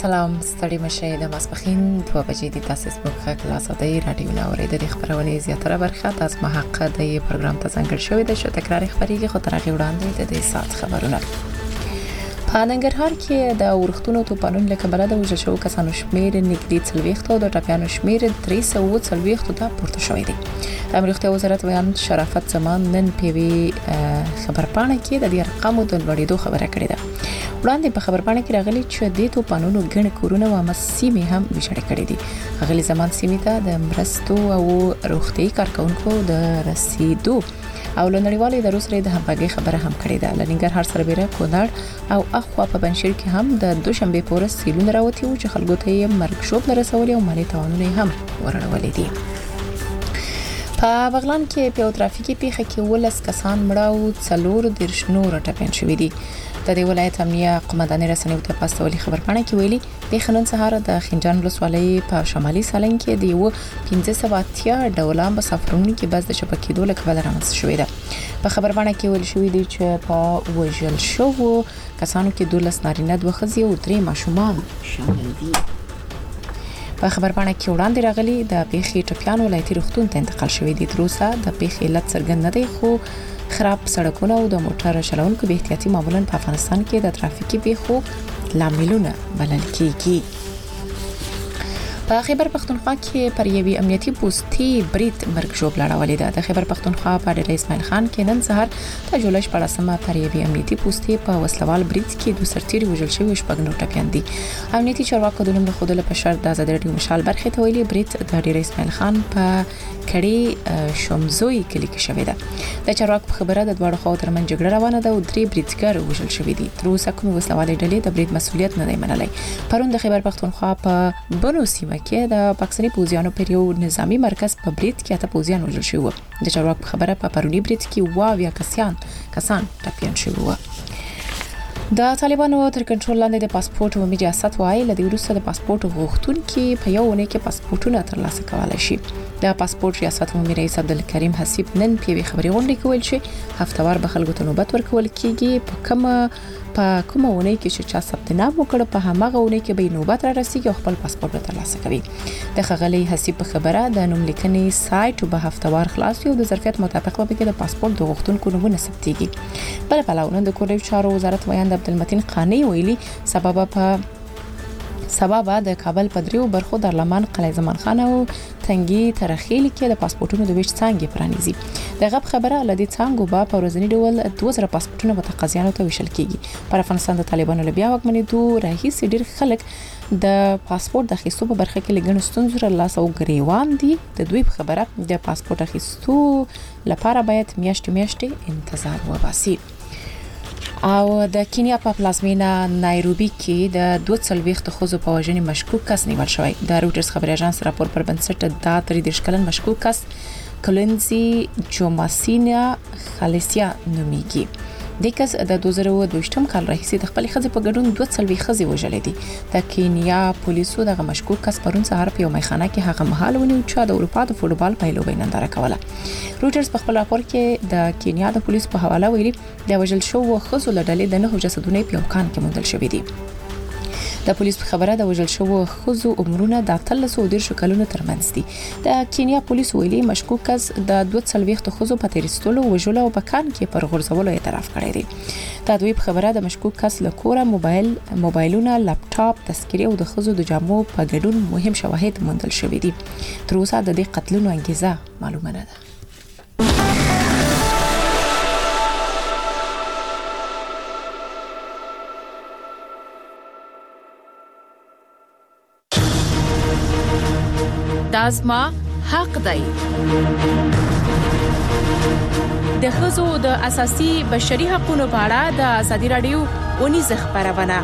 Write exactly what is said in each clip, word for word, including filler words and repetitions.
سلام ستړي مشه د ماسپخین دوه بجې د تاسیس په کلاس د رادیو ناورې د خبرونې زیاتره برخه تاسو محقق د پروګرام ته څنګه شوې د شو تکرار خبريږي خو ترغه وړاندې د دې سات خبرونه په ننګرهار کې د ورښتونو توپانونو له کبله د وژل شوو کسانو شمېر نږدې څلوېښت او د ټپیانو شمېر درې سوه څلوېښت ته پورته شوی دی. د امریکا وزارت ویان شرافت زمان نن پیوي خبرپاڼه کې د دې ارقامو د لوړېدو خبره کړې ده. وړاندې په خبرپاڼه کې راغلي چې د توپانونو ګڼ کورونه او مسیمه هم وشړې کړې دي. غلي زمان سیمه ته د مرستو او روغتي کارکونکو د رسیدو او لنړیوالې د روسرې د همغږي خبره هم کړې ده. لنګرهار سربېره کونړ او اخوا په بنشیر کې هم د دوشنبه پورې سیلونه راوتی او چې خلکو ته یې مرګ شوب لرسولې او مالي تاوانونه هم ورړولې دي. په بغلان کې په ترافیکي پیښه کې ولس کسان مړه او څلور دیرش نور ټپیان شوي دي. د دې ولایت امنیه قومندانې رسنیو ته پاستولي خبرپاڼه کې ویلي د خنن سهار د خنجان ولسوالۍ په شمالي سالنګ کې د یو پنځه سوه اتیا ډوله مسافرونو کې بس د شبکې دوله کبل رامنځته شوې ده. په خبرپاڼه کې ویل شوې دي چې په وژل شوو کسانو کې دولس نارینه دوه ښځې او درې ماشومان شامل دي. په خبرپاڼه کې وړاندې راغلي د پیښې ټپیان ولایتي روغتون ته انتقال شوې دي. تر اوسه د پیښې علت څرګند نه دی خو خراب سړکونه او د موټر چلونکو به احتیاطي معمولاً په افغانستان کې د ترافیکي پیښو لاملونه بلل کیږي. په خیبر پختونخوا کې پر یوې امنیتي پوسټي بریټ مرګ شوب لړولې ده. د خیبر پختونخوا په ډېر اسماعیل خان کې نن سهار د جولای شپږمه پر یوې امنیتي پوسټي په وسلوال بریټ کې د سرتیري وژل شوی شپږ نور ټپیان دي. امنیتي چارواکو د نوم له خوده په شرط د آزاد رادیو مشال برخه ته ویلي بریټ د ډېر اسماعیل خان په کړي شومزوي کلی کې شوې ده. د چارواکو په خبره د دوړو خو ترمن جګړه روانه ده او درې بریټګر وژل شوی دي. تر اوسه کوم وسلوالې ډلې د بریټ مسولیت نه دی منلای. پرون د خیبر پختونخوا په بنو سیمه کې د پاکستاني پوځیانو پر یو نظامی مرکز په بریټ کې اته پوځیان وژل شوی و. د چارواکو په خبره په پرونی بریټ کې واویا کسان کسان ټپیان شوی و. د طالبانو تر کنټرول لاندې د پاسپورت او مجازات وایي لدی وروسته د پاسپورت غوښتونکو په یو ونه کې پاسپورتونه ترلاسه کولای شي. د پاسپورت ریاست عمومي رئیس عبدالکریم حسیب نن په خبري غونډه کې ویل چې هفتوار به خلکو ته نوبت ورکول کیږي. په کومه په کومه ونه کې چې چا ثبت نام وکړ په همغه ونه کې به نوبت را رسیږي او خپل پاسپورت ترلاسه کوي. د خغلی حسیب په خبره د نوم لیکنې سایت به هفتوار خلاص یو د ظرفیت مطابق به کې د پاسپورت د غوښتونکو نمونه ثبتيږي. بل پلاونه د کورنیو چارو وزارت ویاند عبدالمتین قانی ویلي سبب په سبب د کابل په دریو برخو درلمان قلعه زمان خان او تنګي ترخیل کې د پاسپورتونو د ویش څنګه پرانیزي. دغه خبره لدی څنګه به په ورځنی ډول دوه زره پاسپورتونه متقاضیانو ته ویشل کیږي. پر افغانستان د طالبانو له بیا وکمنې دوه رئیس ډیر خلک د پاسپورت د اخیستو په برخه کې لګن ستونزې لاس او غریوان دي. د دوی په خبره د پاسپورت اخیستو لپاره باید میاشتې میاشتې انتظار وباسي. او د کینیا په پلازمینه نایروبي کې د دوه څلوېښت خوځو په وژنې مشکوک کس نیول شوی. د روټرز خبري اژانس راپور پر بنسټ دا تر دې شکلن مشکوک کس کلنزي جوماسینا خالصیا نومیږي. د کس د دوه زره دوه کال راهیسې د خپل خزې په ګډون دوه څلوېښت خزې وژلې دي. د کینیا پولیسو دغه مشکوک کس پرون سهار په یو میخانه کې هغه مهال ونیو چې د اروپا د فوټبال پایلوبۍ ننداره کوله. روټرز په خپل راپور کې د کینیا د پولیسو په حواله ویلي د وژل شوو خزو له ډلې د نه جسدونه په یو کان کې موندل شوې دي. د پولیس په خبره د وژل شوو خزو عمرونه د اتلس او دېرش کلونو ترمنځ دي. د کینیا پولیس ویلي مشکوک کس د دوه څلوېښت خزو په تیرستلو وژلو او په کان کې پر غورځولو اعتراف کړی دی. د دوی په خبره د مشکوک کس له کوره موبایل موبایلونه لپټاپ تذکرې او د خزو د جامو په ګډون مهم شواهد موندل شوې دي. تر اوسه د دې قتلونو انګیزه معلومه نه ده. دازما حق دی. د ښځو د اساسي بشري حقوقو په اړه د ازادي رادیو اونیز خبرونه.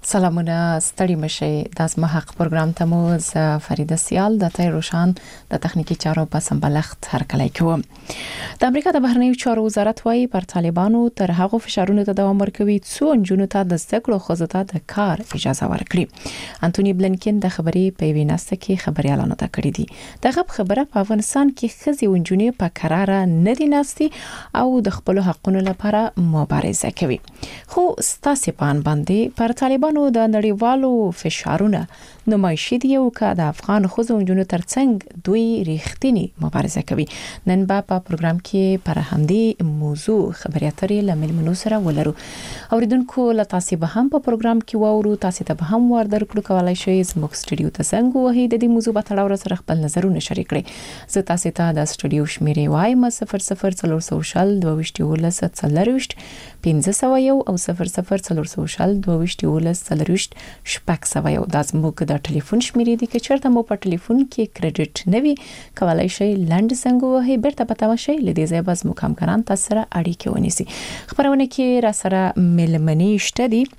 سلامونه ستړي مشي د اسمه حق پروګرام ته مو ز فریده سیال د تای روشان د تخنیکی چارو په سمبلخت هر کله کوم د امریکا د بهرنیو چارو وزارت وايي پر طالبانو تر هغه فشارونو ته دوام ورکوي څو انجونو ته د زده خو ته د کار اجازه ورکړي انټونی بلنکن د خبري په ویناسته کې خبري اعلان وکړی دی دغه خبره په افغانستان کې خزي ونجونی په قرار نه دي ناستي او د خپل حقونو لپاره مبارزه کوي خو ستاسو پان باندې پر طالبانو د نړیوالو فشارونه نمایشي دی او که د افغان خوځونجونو ترڅنګ دوی ریښتینی مبارزه کوي نن با په پروګرام کې پر همدې موضوع خبري اترې لمل منو سره ولرو اوریدونکو له تاسو به هم په پروګرام کې وورو تاسو ته به هم ور درکړو کولای شئ زموږ سټوډیو ته څنګه وهي د دې موضوع په تړاو سره خپل نظرونه شریک کړئ زه تاسو ته د سټوډیو شمیرې وایم صفر صفر څلور سوشل دوه وشتیولس څلروشت پنځه سوه یو او صفر صفر څلور سوشل دوه وشتیولس څلروشت شپږ سوه یو د زموږ د ټلیفون شمیرې دي چې چیرته مو په ټلیفون کې کریډټ نوي کولای شئ لند څنګه وهي برته پتا وشي لدې ځای باز مکمکران تاسو سره اړیکه ونیسي خبرونه کې را سره ملمنی شته دي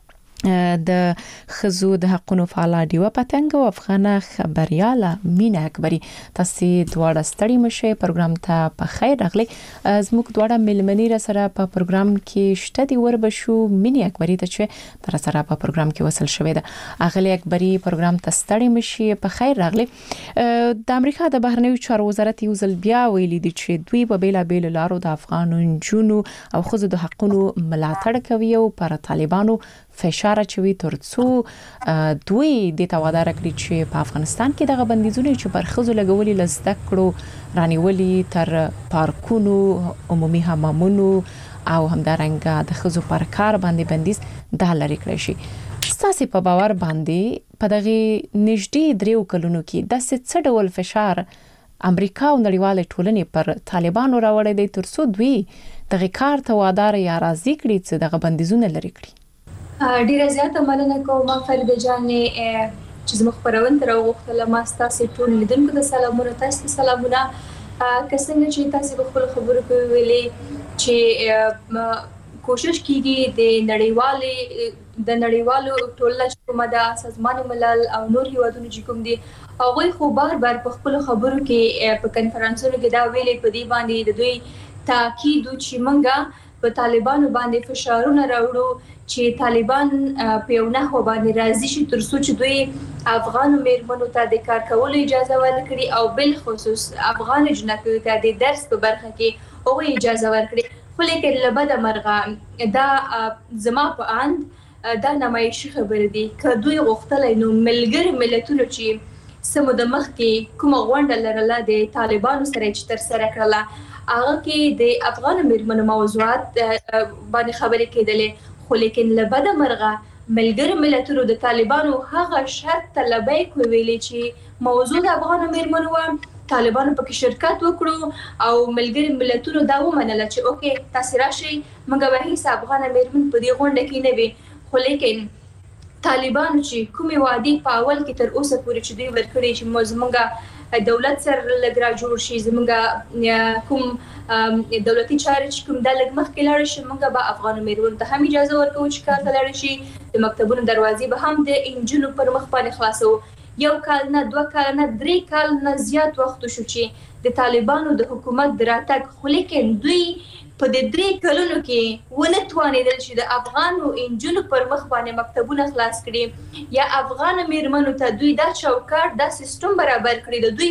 د خزو د حقونو فعال دیو پتنګ او افغانه خبرياله مینا اکبری تاسو دواړه ستړي مشه پروګرام ته په خیر راغلي زموږ دواړه ملمنی را سره په پروګرام کې شته دی ور بشو مینی اکبری ته چې تر سره په پروګرام کې وصل شوې ده اغلی اکبری پروګرام ته ستړي مشه په خیر راغلي د امریکا د بهرنیو چارو وزارت یو ځل بیا ویلي دي چې دوی په بیلا بیل لارو د افغانو جنونو او خزو د حقونو ملاتړ کوي او پر طالبانو فشار چوي ترڅو دوی د توادار کړی چې په افغانستان کې دغه بندیزونه چې پر خزو لګولي لزده کړو رانیولي تر پارکونو عمومي حمامونو او همدارنګه د خزو پر کار باندې بندیز د لری کړی شي تاسو په باور باندې په دغه نږدې دریو کلونو کې د څه ډول فشار امریکا او نړیواله ټولنې پر طالبانو راوړی دی ترڅو دوی دغه کار توادار یا راضي کړي چې دغه بندیزونه لری کړي ډیره زیاته مننه کوم فریده جانې چې زموږ خبرونه تر وغوښتله ما ستاسو ټول لیدونکو ته سلامونه تاسو سلامونه که څنګه چې تاسو په خپل خبرو کې ویلي چې کوشش کیږي د نړیوالې د نړیوالو ټولنې کومه د سازمان ملل او نور هیوادونو چې کوم دي هغه خو بار بار په خپل خبرو کې په کنفرانسونو کې دا ویلي په دې باندې د دوی تاکید چې منګه په طالبانو باندې فشارونه راوړو چې طالبان په یو نه باندې راضي شي ترڅو چې دوی افغان میرمنو ته د کار کولو اجازه ورکړي او بل خصوص افغان جنکو ته د درس په برخه کې او اجازه ورکړي خو لیکن لبد مرغه دا زما په اند دا نمایشي خبر دي که دوی غوښتل نو ملګری ملتونو چې سمو د مخ کې کومه غونډه لرله د طالبانو سره چې تر سره کړله هغه کې د افغان میرمنو موضوعات باندې خبرې کېدلې خو لیکن لبد مرغه ملګری ملتونو د طالبانو هغه شرط طلبای کوي چې موضوع د افغان میرمنو و طالبانو پکې شرکت وکړو او ملګری ملتونو دا ومنل چې اوکې تاسو راشي موږ به هیڅ افغان میرمن په دې غونډه کې نه وي خو لیکن طالبانو چې کومي وادي په اول کې تر اوسه پورې چې دوی ورکړي چې موږ دولت سره لګرا جوړ شي زموږ کوم دولتي چارې چې کوم د لګ مخ کې لاړ شي موږ به افغان میرمنو ته هم اجازه ورکوو چې کار ته لاړ شي د مکتبونو دروازې به هم د انجونو پر مخ باندې خلاصو یو کال نه دوه کال نه درې کال نه زیات وخت شو چې د طالبانو د حکومت دراتګ خو لیکن دوی په دې درې کلونو کې ونه توانیدل چې د افغانو انجونو پر مخ باندې مکتبونه خلاص کړي یا افغان میرمنو ته دوی دا چوکاټ دا سیستم برابر کړي د دوی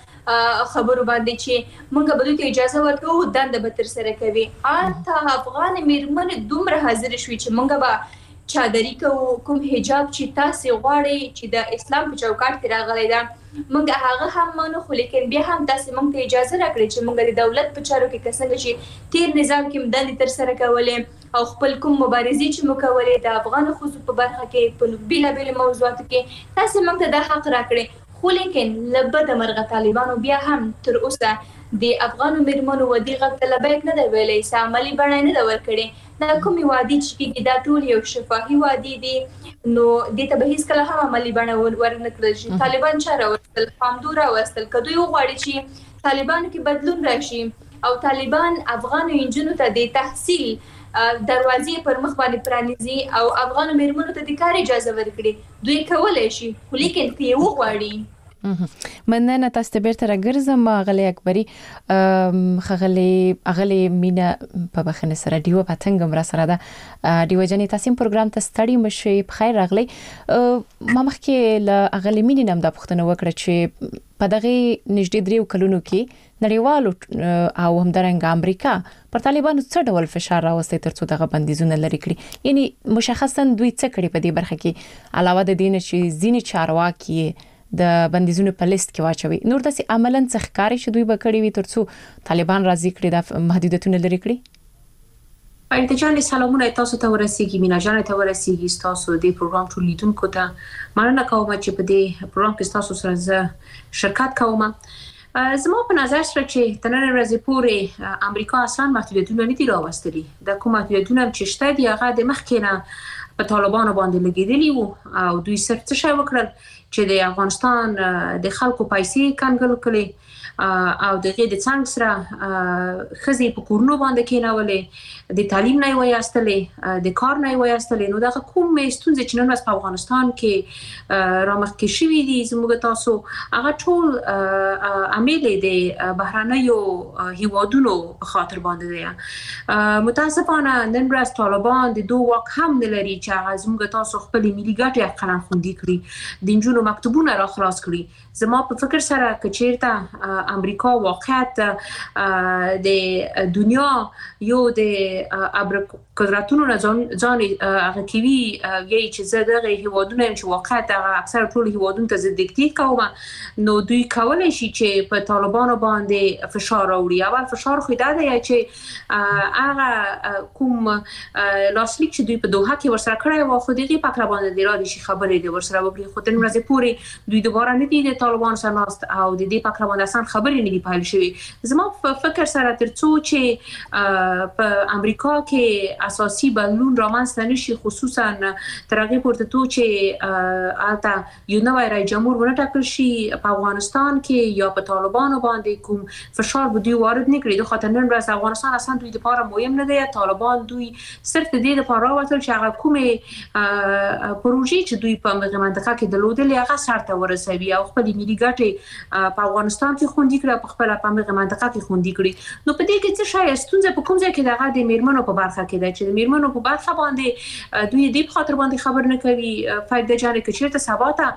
په خبرو باندې چې موږ به دوی ته اجازه ورکوو دنده به تر سره کوي آتا افغان میرمن دومره حاضر شوي چې موږ به چادري کوو کوم حجاب چې تاسو غواړئ چې د اسلام په چوکاټ کې راغلی ده موږ هغه هم منو خو لیکن بیا هم تاسو موږ ته اجازه راکړئ چې موږ د دولت په چارو کې څنګه چې تیر نظام کې مدند تر سره کولې او خپل کوم مبارزې چې مو کولې د افغان خصوص په برخه کې په بیلا بیل موضوعاتو کې تاسو موږ ته د حق راکړئ خو لیکن لبد مرغه طالبانو بیا هم تر اوسه د افغان میرمنو ودی غږ طلبایک نه دی ویلي ساملی بڼه نه دا ورکړي دا کومي وادي چې دا ټول یو شفاهي وادي دي نو د ته به هیڅ کله هم عملی بڼه ورنه کړل شي طالبان چاره ورسل پامدورا ورسل کدوې وغواړي چې طالبان کې بدلون راشي او طالبان افغان انجنونو ته د تحصیل دروازې پر مخ باندې پرانیزي او افغان میرمنو ته د کار اجازه ورکړي دوی کولای شي خو لیکن که یې وغواړي. مننه تاسو ته بیرته راګرځم غلې اکبري خغلې اغلې مینا په بخنه سره دیو پتنګ مر سره ده دیو جنې تاسو پروګرام ته ستړي مشي په خیر راغلی ما مخکې ل اغلې مینا نم د پښتنو وکړه چې په دغه نږدې دریو کلونو کې نړیوالو او همدارنګ امریکا پر طالبانو څه ډول فشار راوستي ترڅو دغه بندیزونه لري کړي یعنی مشخصا دوی څه کړي په دې برخه کې علاوه د دین چې ځینی چارواکي د بندیزونو په لیست کې واچوي نور داسې عملاً څه ښکاری چې دوی بکړي وي ترڅو طالبان راضي کړي د محدودیتونه لري کړي. پایته جان سلامونه تاسو ته ورسیږي مینا جان ته ورسیږي تاسو د پروګرام ټول لیدونکو ته مننه کوم چې په دې پروګرام کې تاسو سره شرکت کوم. زما په نظر سره چې تنن ورځې پورې امریکا اصلا محدودیتونه نه دي راوستلي د کوم محدودیتونه چې شته دي هغه د مخکینه په طالبانو باندې لګیدلی وو او دوی صرف څه شی وکړل چې د افغانستان د خلکو پیسې کنګل کړي او دغه د څنګه سره خزي په کورونو باندې کېناولې د تعلیم نه وایستلې د کار نه وایستلې نو دا کوم ستونزې چې نن ورځ په افغانستان کې رامخکې شوې دي زموږ تاسو هغه ټول عامل د بهرانيو هیوادونو په خاطر باندې دي. متاسفانه نن ورځ طالبان د دوه واک هم نه لري چې هغه زموږ تاسو خپل ملي ګټې قلم خوندي کړي د جنونو مکتوبونه را خلاص کړي. زما په فکر سره کچیرته امریکا واقعیت د دنیا یو د ابر قدرتونو نه ځان هغه کوي یی چې زړه هیوادونه چې واقعیت اکثر ټول هیوادونو ته دیکتیت کوي نو دوی کولای شي چې په طالبانو باندې فشار راوړي. اول فشار خو دا دی چې هغه کوم لاسلیک چې دوی په دوحه کې ورسره کړی و خو دغه پکړه باندې د رادي شي خبرې دی ورسره وکړي خو تن ورځې پورې دوی دوباره نه دي د طالبان سره ناست او د دې پکړه باندې اسان خبرې نه دی پایل شوی. زما په فکر سره ترڅو چې په امریکا کې اساسي بدلون رامنځته نشي خصوصا ترغیب ورته تو چې البته یو نوی رئیس جمهور ورټاکل شي په افغانستان کې یا په طالبانو باندې کوم فشار به دوی وارد نکړي د خاطر نن ورځ افغانستان اصلا دوی لپاره مهم نه دی. طالبان دوی صرف د دې لپاره راوتل چې هغه کومه پروژې چې دوی په منطقه کې درلودل هغه سرته ورسوي او خپل ملي ګټې په افغانستان کې خوندي کړي په خپل په منطقه کې خوندي کړي. نو په دې کې څه شای ستونزه په کوم ځای کې دغه د میرمنو په برخه کې ده چې د میرمنو په برخه باندې دوی دې په خاطر باندې خبر نه کوي. فائدہ جان کې چیرته سباته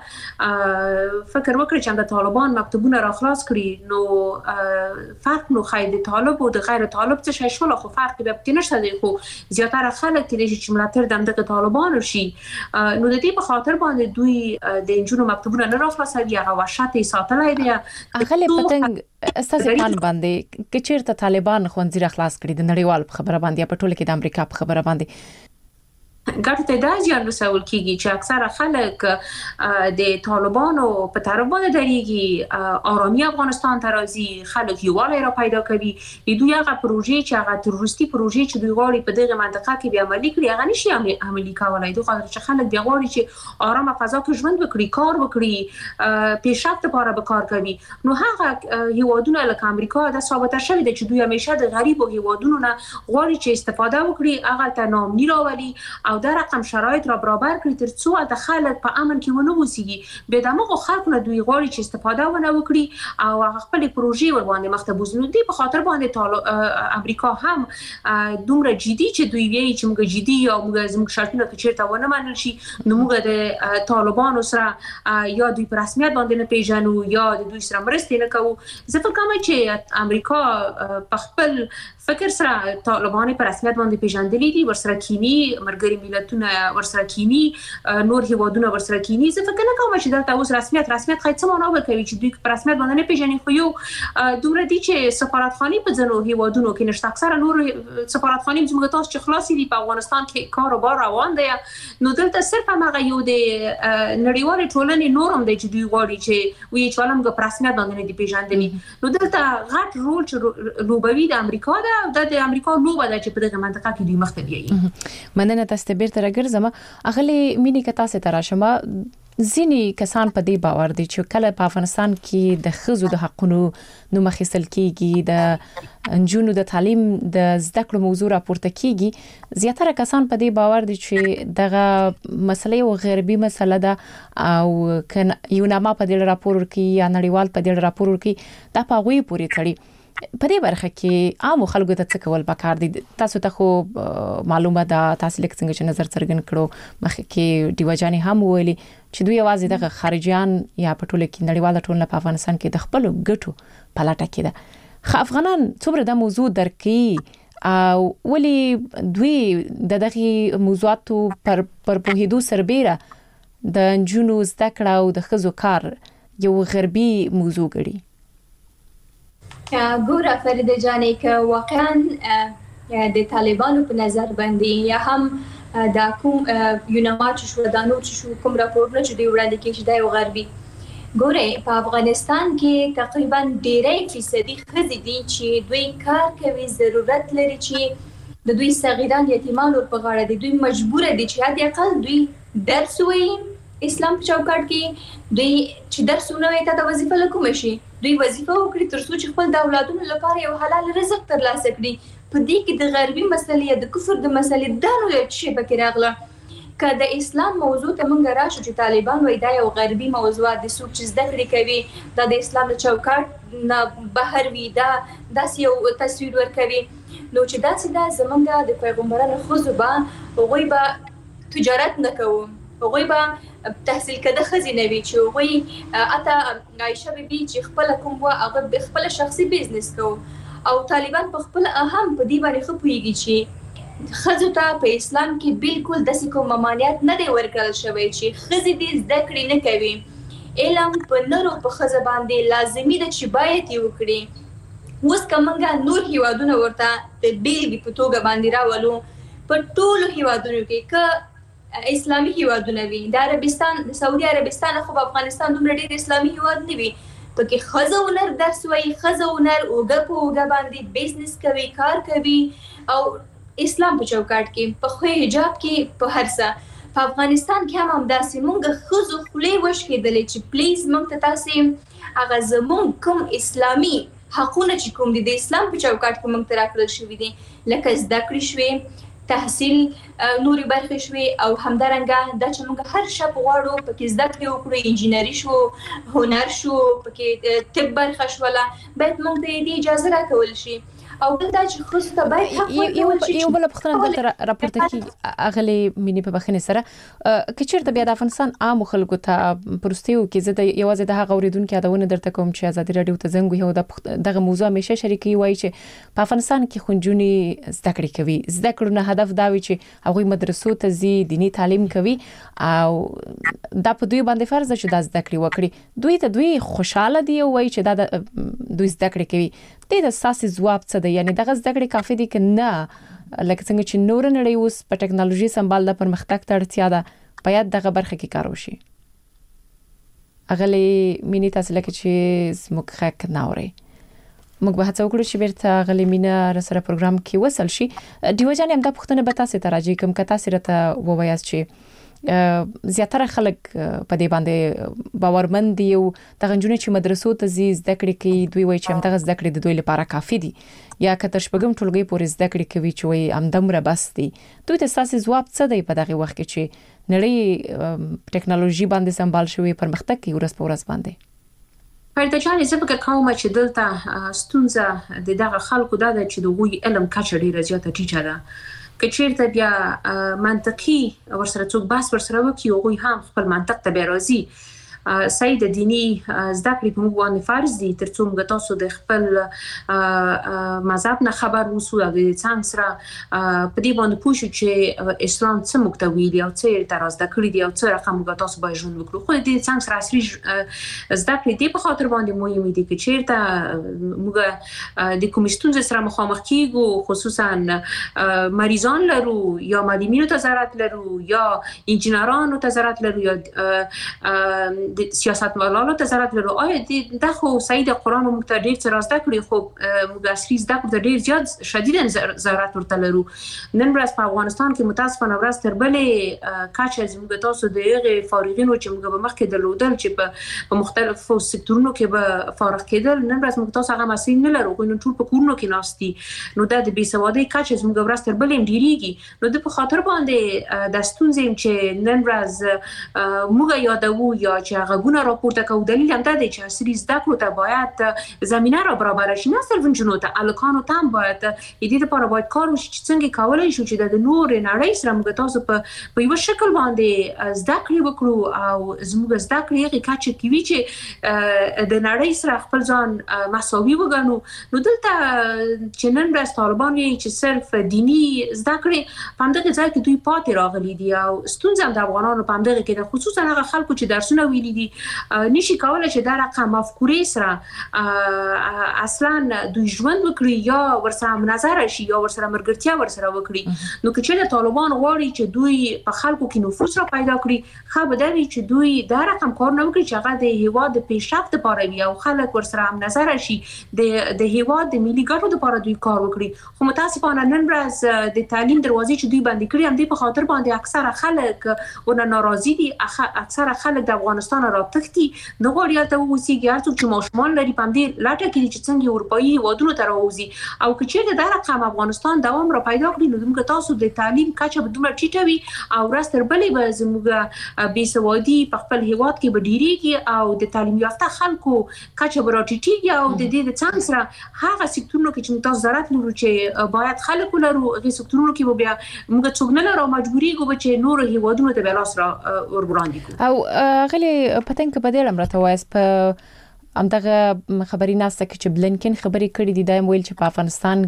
فکر وکړي چې د طالبان مکتوبونه را خلاص کړي نو فرق نو خای د طالب او د غیر طالب څه شای شول خو فرق به پکې نشته دی خو زیاتره خلک چې ملاتړ د دغه طالبانو شي نو د دې په خاطر باندې دوی د انجونو مکتوبونه نه را خلاصوي هغه وشته ساتلای دی. اخلي پتنګ استاسو پلان باندې کې چیرته طالبان خوندې را خلاص کړي د نړیوال په خبره باندې په ټوله کې د امریکا په خبره باندې ګټه ته دا ځان رسول کیږي چې اکثره خلک د طالبانو په طرف باندې درېږي آرامي افغانستان ته راځي خلک یووالی را پیدا کوي دوی هغه پروژې چې هغه تروریستي پروژې چې دوی غواړي په دغه منطقه کې بیا عملي کړي هغه نشي عملي کولای دوی غواړي چې خلک بیا غواړي چې آرام فضا کې ژوند وکړي کار وکړي پیشرفت لپاره به کار کوي. نو هغه هیوادونه لکه امریکا دا ثابته شوی دی چې دوی همیشه د غریب هیوادونو نه غواړي چې استفاده وکړي هغه ته نامني راولي او دا رقم شرایط را برابر کړی ترڅو د خلک په امن کې ونه وسیږي به دماغ خلک نه دوی غواړي چې استفاده ونه وکړي او خپل پروژې ور باندې مخته بوزنو دي په خاطر باندې امریکا هم دومره جدي چې دوی وایي چې موږ جدي یا موږ زموږ شرطونه کچیرته ونه منل شي نو موږ د طالبانو سره یا دوی په رسمیت باندې نه پیژنو یا د دوی سره مرسته نه کوو. زه فکر کوم چې امریکا په خپل فکر سره طالبان په رسمیت باندې پیژندلې دي ورسره کینی مرګري ملتونه ورسره کینی نور هیوادونه ورسره کینی. زه فکر نه کوم چې دا اوس رسمیت رسمیت خای څه معنا کوي چې دوی په رسمیت باندې نه پیژني خو یو دومره دي چې سفارتخانه په ځنو هیوادونو کې نشته اکثره نور سفارتخانه زموږ تاسو چې خلاصې دي په افغانستان کې کاروبار روان دی نو دلته صرف هغه یو د نړیوال ټولنې نورم دی چې دوی غواړي چې وی چې ولهم په رسمیت باندې نه دي پیژندلې نو دلته غټ رول چې لوبوي د امریکا ده د امریکا لوبه ده چې په دغه منطقه کې دوی مخته بیایي. مننه تاسو ته بیرته راګرځم اغلی مینی که تاسو ته راشم ځینی کسان په دې باور دي چې کله په افغانستان کې د ښځو د حقونو نو مخېسل کیږي، د انجونو د تعلیم د زده کړو موضوع راپورته کیږي، زیاتره کسان په دې باور دي چې دغه مسلې او غیربي مسله ده او کنه یو نامه په دې راپور کې یا نړیوال په دې راپور کې دا په غوي پوری تړي. په دې برخه کې عام خلکو ته څه کول پکار دي؟ تاسو ته خو معلومه ده، تاسو لیک څنګه چې نظر څرګند کړو مخکې کې دیوجاني هم ویلي چې دوی یوازې د خارجيان یا په ټوله کې نړیواله ټولنه په افغانستان کې د خپل ګټو په لټه کې ده. خو افغانان څومره د موضوع درکې او ولی دوی د دغه موضوعاتو پر پر پوهېدو سربېره د جنونو زده کړه او د ښځو کار یو غربي موضوع ګڼي؟ ګوره فریده جانې که واقعا د طالبانو په نظر باندې یا هم دا کوم یونما چې شو دا نور چې شو کوم راپورونه چې دی وړاندې کېږي دا یو غربي. ګوره په افغانستان کې تقریبا ډیری فیصدي ښځې دي چې دوی کار کوي، ضرورت لري چې د دوی صغیران یتیمان ور په غاړه دي، دوی مجبور دي چې حد اقل دوی درس وایي اسلام په چوکاټ کې، دوی چې درس ونه ته د وظیفه لکوم شي دوی وظیفه وکړي تر څو چې خپل د اولادونو لپاره یو حلال رزق ترلاسه کړي. په دې کې د غربي مسلې یا د کفر د مسلې دا نو یو شی پکې راغله. که د اسلام موضوع ته مونږ راشو چې طالبان وایي دا یو غربي موضوع د څوک چې زده کړې کوي دا د اسلام د چوکاټ نه بهر وي، دا داسې یو تصویر ورکوي، نو چې داسې دا زمونږ د پیغمبرانو ښځو به هغوی به تجارت نه کوو، هغوی به تحصیل کده ښځې نه وي چې هغوی اته عایشه بیبي چې خپله کوم وه هغه خپله شخصي بیزنس کوو. او طالبان په خپل هم په دې باندې ښه پوهېږي چې ښځو ته په اسلام کې بالکل داسې کوم ممانعت نه دی ورکړل شوی چې ښځې دې زده کړې نه کوي. علم په نر او په ښځه باندې لازمي ده چې باید یې وکړي. اوس که موږ نور هیوادونه ورته د بیلګې په توګه باندې راولو، په ټولو هیوادونو کې که اسلامي هیوادونه وي، د عربستان د سعودي عربستان خو په افغانستان دومره ډېر اسلامي هیواد نه وي، پکې ښځه او نر درس وایي، ښځه او نر اوږه په اوږه باندې بیزنس کوي، کار کوي او اسلام په چوکاټ کې په خو حجاب کې په هر څه. په افغانستان کې هم همداسې موږ ښځو خولې وشکېدلې چې پلیز موږ ته تاسې هغه زموږ کوم اسلامي حقونه چې کوم دي د اسلام په چوکاټ کې موږ ته راکړل شوي دي، لکه زده کړې شوې، تحصیل نوري برخې شوي او همدارنګه دا چې موږ هر شپ غواړو پکې زده کړې وکړو، انجینري شو، هنر شو، پکې طب برخه شوله، باید موږ ته دې اجازه راکول شي. او بل دا چې ښځو ته باید حق ورکول شي. یو بل پوښتنه دلته راپورته کېږي اغلې مینې په بخښنې سره که چېرته بیا د افغانستان عامو خلکو ته په وروستیو کې زه د یوازې د هغه اورېدونکي یادونه درته کوم چې ازادي راډیو ته زنګ وهي او دغه موضوع همیشه شریکوي، وایي چې په افغانستان کې خو نجونې زده کړې کوي، زده کړو نه هدف دا وي چې هغوی مدرسو ته ځي، دیني تعلیم کوي او دا په دوی باندې فرض ده چې دا زده کړې وکړي. دوی ته دوی خوشحاله دي او وایي چې دا دوی زده کړې کوي. دې د ساسي ځواب څه دی؟ یعنی دغه زده کړې کافي دي که نه؟ لکه څنګه چې نور نړۍ اوس په ټکنالوژي سمبال د پرمختګ ته اړتیا ده، باید دغه برخه کې کار وشي. اغلې مینې تاسو لکه چې زموږ خک نه اوري، موږ به هڅه وکړو چې بیرته اغلې مینه را سره پروګرام کې وصل شي. دیو جان هم دا پوښتنه به تاسو ته راځي کوم که تاسو راته ووایاست چې زیاتره خلک په دې باندې باورمند دي او د غنجونې چې مدرسو ته زی زده کړې کوي، دوی وایي چې همدغه زده کړې د دوی لپاره کافي دي، یا که تر شپږم ټولګي پورې زده کړې کوي چې وایي همدومره بس دي. دوی ته ستاسو ځواب څه دی په دغه وخت کې چې نړۍ ټکنالوژي باندې سمبال شوی، پرمختګ کوي ورځ په ورځ باندې؟ فرده جان زه فکر کوم چې دلته ستونزه د دغه خلکو دا ده چې د غوي علم کچه ډیره زیاته ټیټه ده. که چیرته بیا منطقي ورسره څوک بحث ورسره وکړي، هغوی هم خپل منطق ته بیا راځي. صحیح د دینی زده کړې په موږ باندې فرض دي تر څو موږ تاسو د خپل مذهب نه خبر وسو او د څنګه سره په دې باندې پوه شو چې اسلام څه موږ ته ویلي او څه یې تر زده کړي دي او څه رقم موږ تاسو باید ژوند وکړو. خو دې څنګه سره عصري زده کړې دي په خاطر باندې مهمه دي چې چیرته موږ د کوم ستونزې سره مخامخ کیږو، خصوصا مریضان لرو یا معلمینو ته ضرورت لرو یا انجینرانو ته ضرورت لرو یا د سیاستمدارانو ته ضرورت لرو. آیا د خو سید قرآن او مقتدر څه راسته کړی خو موږ عصري زده کړو د ډیر زیات شدیدا ضرورت ورته لرو. نن ورځ په افغانستان کې متاسفانه ورځ تر بلې کاچ زموږ تاسو د هغه فارغینو چې موږ به مخکې درلودل چې په مختلفو سکتورونو کې به فارغ کېدل، نن ورځ موږ تاسو هغه مسایل نه لرو. نو ټول په کورونو کې ناستي، نو د بې سوادۍ کاچ زموږ ورځ تر بلې ډیریږي. نو د په خاطر باندې د ستونزې چې نن ورځ موږ یادوو یا چې هغه غونه راپورته کوو، دلیل هم دا دی چې عصري زده کړو ته باید زمينه را برابر شي، نه صرف جنونو ته الکانو ته هم باید د دې لپاره باید کار وشي چې څنګه کولای شو چې د نور نړۍ سره موږ تاسو په په یو شکل باندې زده کړې وکړو او زموږ زده کړې هغه کچه کوي چې د نړۍ سره خپل ځان مساوي وګڼو. نو دلته چې نن ورځ طالبان یې چې صرف دینی زده کړې په همدغه ځای کې دوی پاتې راغلي دي او ستونزه د افغانانو په همدغه کې ده، خصوصا هغه خلکو چې درسونه ویلي دي نشي کولای چې دا رقم مفکورې سره اصلا دوی ژوند وکړي یا ورسره مناظره شي یا ورسره مرګرتیا ورسره وکړي. نو که چې طالبان غواړي چې دوی په خلکو کې نفوذ را پیدا کړي، خو به دا وي چې دوی دا رقم کار نه وکړي چې هغه د هیواد د پیشرفت لپاره وي او خلک ورسره مناظره شي، د د هیواد د ملي ګټو لپاره دوی کار وکړي. خو متاسفانه نن ورځ د تعلیم دروازې چې دوی باندې کړی هم دی په خاطر باندې اکثره خلک ونه ناراضي دي، اکثره خلک د افغانستان راوتښتي د غوړیا ته ووسیږي، هر څوک چې ماشومان لري په دې لاټه کې چې څنګه اروپאי هیوادونو ته راوځي. او که چیرته دا رقم افغانستان دوام را پیدا کړي نو موږ تاسو د تعلیم کچه به دومره ټیټه وي او ورځ تر بلې به زموږ بې سوادي په خپل هیواد کې به ډیریږي او د تعلیم یافته خلکو کچه به راټیټیږي او د دې د څنګه سره هغه سکتورونو کې چې موږ تاسو ضرورت لرو چې باید خلک ولرو، هغه سکتورونو کې به بیا موږ څوک نه لرو مجبورېږو چې نور هیوادونو ته بلاس را وربراندي کو. او غلي پتن کې بدل امرته وایس په امدغه خبري ناسته کې چې بلنکن خبري کړې دي دایم ویل چې په افغانستان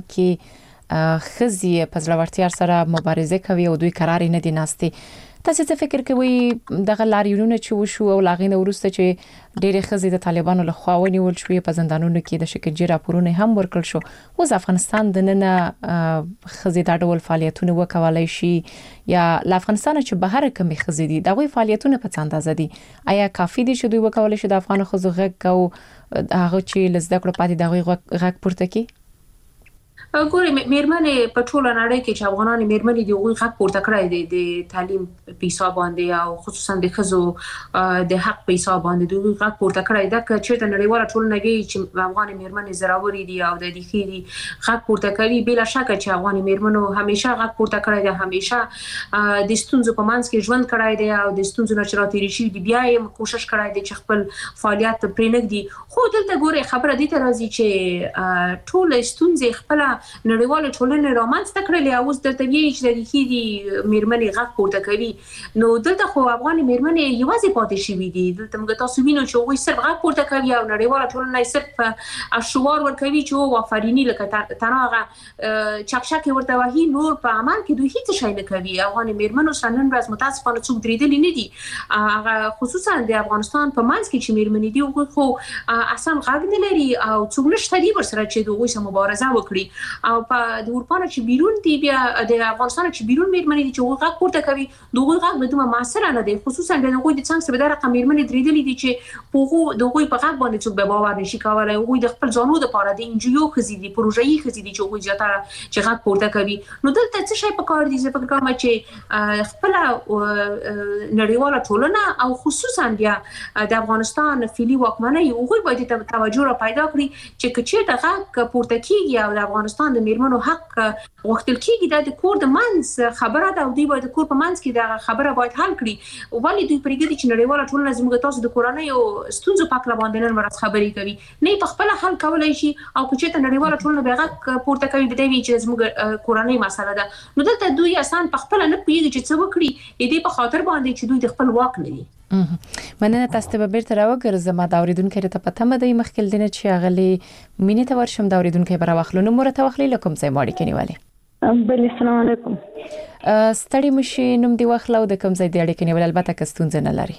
کې خزي په ځلورتیا سره مبارزه کوي او دوی قرار نه دي ناستي. تاسو څه فکر کوئ دغه لاریونونه چې وشو او لاغینه ورسته چې ډېر خزي د طالبانو له خوا ونیول شوې په زندانونو کې د شکنجې راپورونه هم ورکړل شو، اوس افغانستان د نن خزي د ډول فعالیتونه وکولای شي یا ل افغانستان چې بهر کوم خزي دي دغه فعالیتونه په څه اندازه دي؟ آیا کافي دي چې دوی وکولای شي د افغان خزو غږ او هغه چې لزده کړو پاتې دغه غږ پورته کړي؟ ګوري میرمنې په ټوله نړۍ کې چې افغانان میرمنې دی غوښ حق پورته کړی دی د تعلیم په حساب باندې او خصوصا د خزو د حق په حساب باندې دوی حق پورته کړی دا چې د نړیواله ټولنه کې چې افغان میرمنې زراوري دي او د دې خېری حق پورته کوي بلا شک چې افغان میرمنو همیشه حق پورته کړی دی، همیشه د ستونزو په منځ کې ژوند کړی دی او د ستونزو نه چرته شي دی بیا یې کوشش کړی دی چې خپل فعالیت پرې نه دی. خو دلته ګوري خبره دي ته راځي چې ټول ستونزې خپل نړیواله ټولنه رامنځته کړلې او اوس دلته وی چې د دې میرمنې غږ پورته کوي. نو دلته خو افغان میرمنې یوازې پاتې شي دي، دلته موږ تاسو وینو چې وایي صرف غږ پورته کوي او نړیواله ټولنه صرف اشوار ورکوي چې او افرینی لکه تناغه چکشک ورته وایي، نور په عمل کې دوی هیڅ شي نه کوي. افغان میرمنو سنن ورځ متاسفانه څوک درېدل نه دي، هغه خصوصا د افغانستان په منځ کې چې میرمنې دي خو اصلا غږ نه لري او څوک نشته دي ورسره چې دوی سره مبارزه وکړي. او په د اروپا چې بیرون دی بیا د افغانستان چې بیرون میرمنې دي چې غږ پورته کوي دوی غږ به دومره موثر نه دی، خصوصا د دوی د څنګه سره د رقم میرمنې درېدلې دي چې په دوی په غږ باندې څوک به باور نشي کولای. دوی د خپل ځانو لپاره د انجیو خزي دي پروژې خزي دي چې دوی زیاتره چې غږ پورته کوي. نو دلته څه شي په کار دي زه فکر کوم چې خپل نړیواله ټولنه او خصوصا بیا د افغانستان فعلی واکمنۍ دوی باید توجه را پیدا کړي چې کچې د غږ پورته کیږي او د افغانستان د میرمنو حق وختل کیږي د کور د منځ خبره ده او دوی باید کور په منځ کې د خبره باید حل کړي. ولی دوی پرېږدي چې نړیواله ټولنه زموږ تاسو د کورنۍ او ستونزو په اړه باندې نن ورځ خبرې کوي نه په خپل حل کولای شي او چې ته نړیواله ټولنه بیغه پورته کوي د دې چې زموږ کورنۍ مسله ده. نو دلته دوی اسان په خپل نه پیږي چې څه وکړي دې په خاطر باندې چې دوی د خپل واک نه دي. مننه تاسو ته بیرته راوګرځم دا اوریدونکو ته پته مده مخکل دینه چې اغلی مینه ته ورشم دا اوریدونکو برا واخلو نو مرته واخلې لکم ځای ماړي کني والي. بل السلام علیکم. ستړي مشي نوم دی واخلو د کوم ځای دی اړیکې نیول البته کستون نه لري.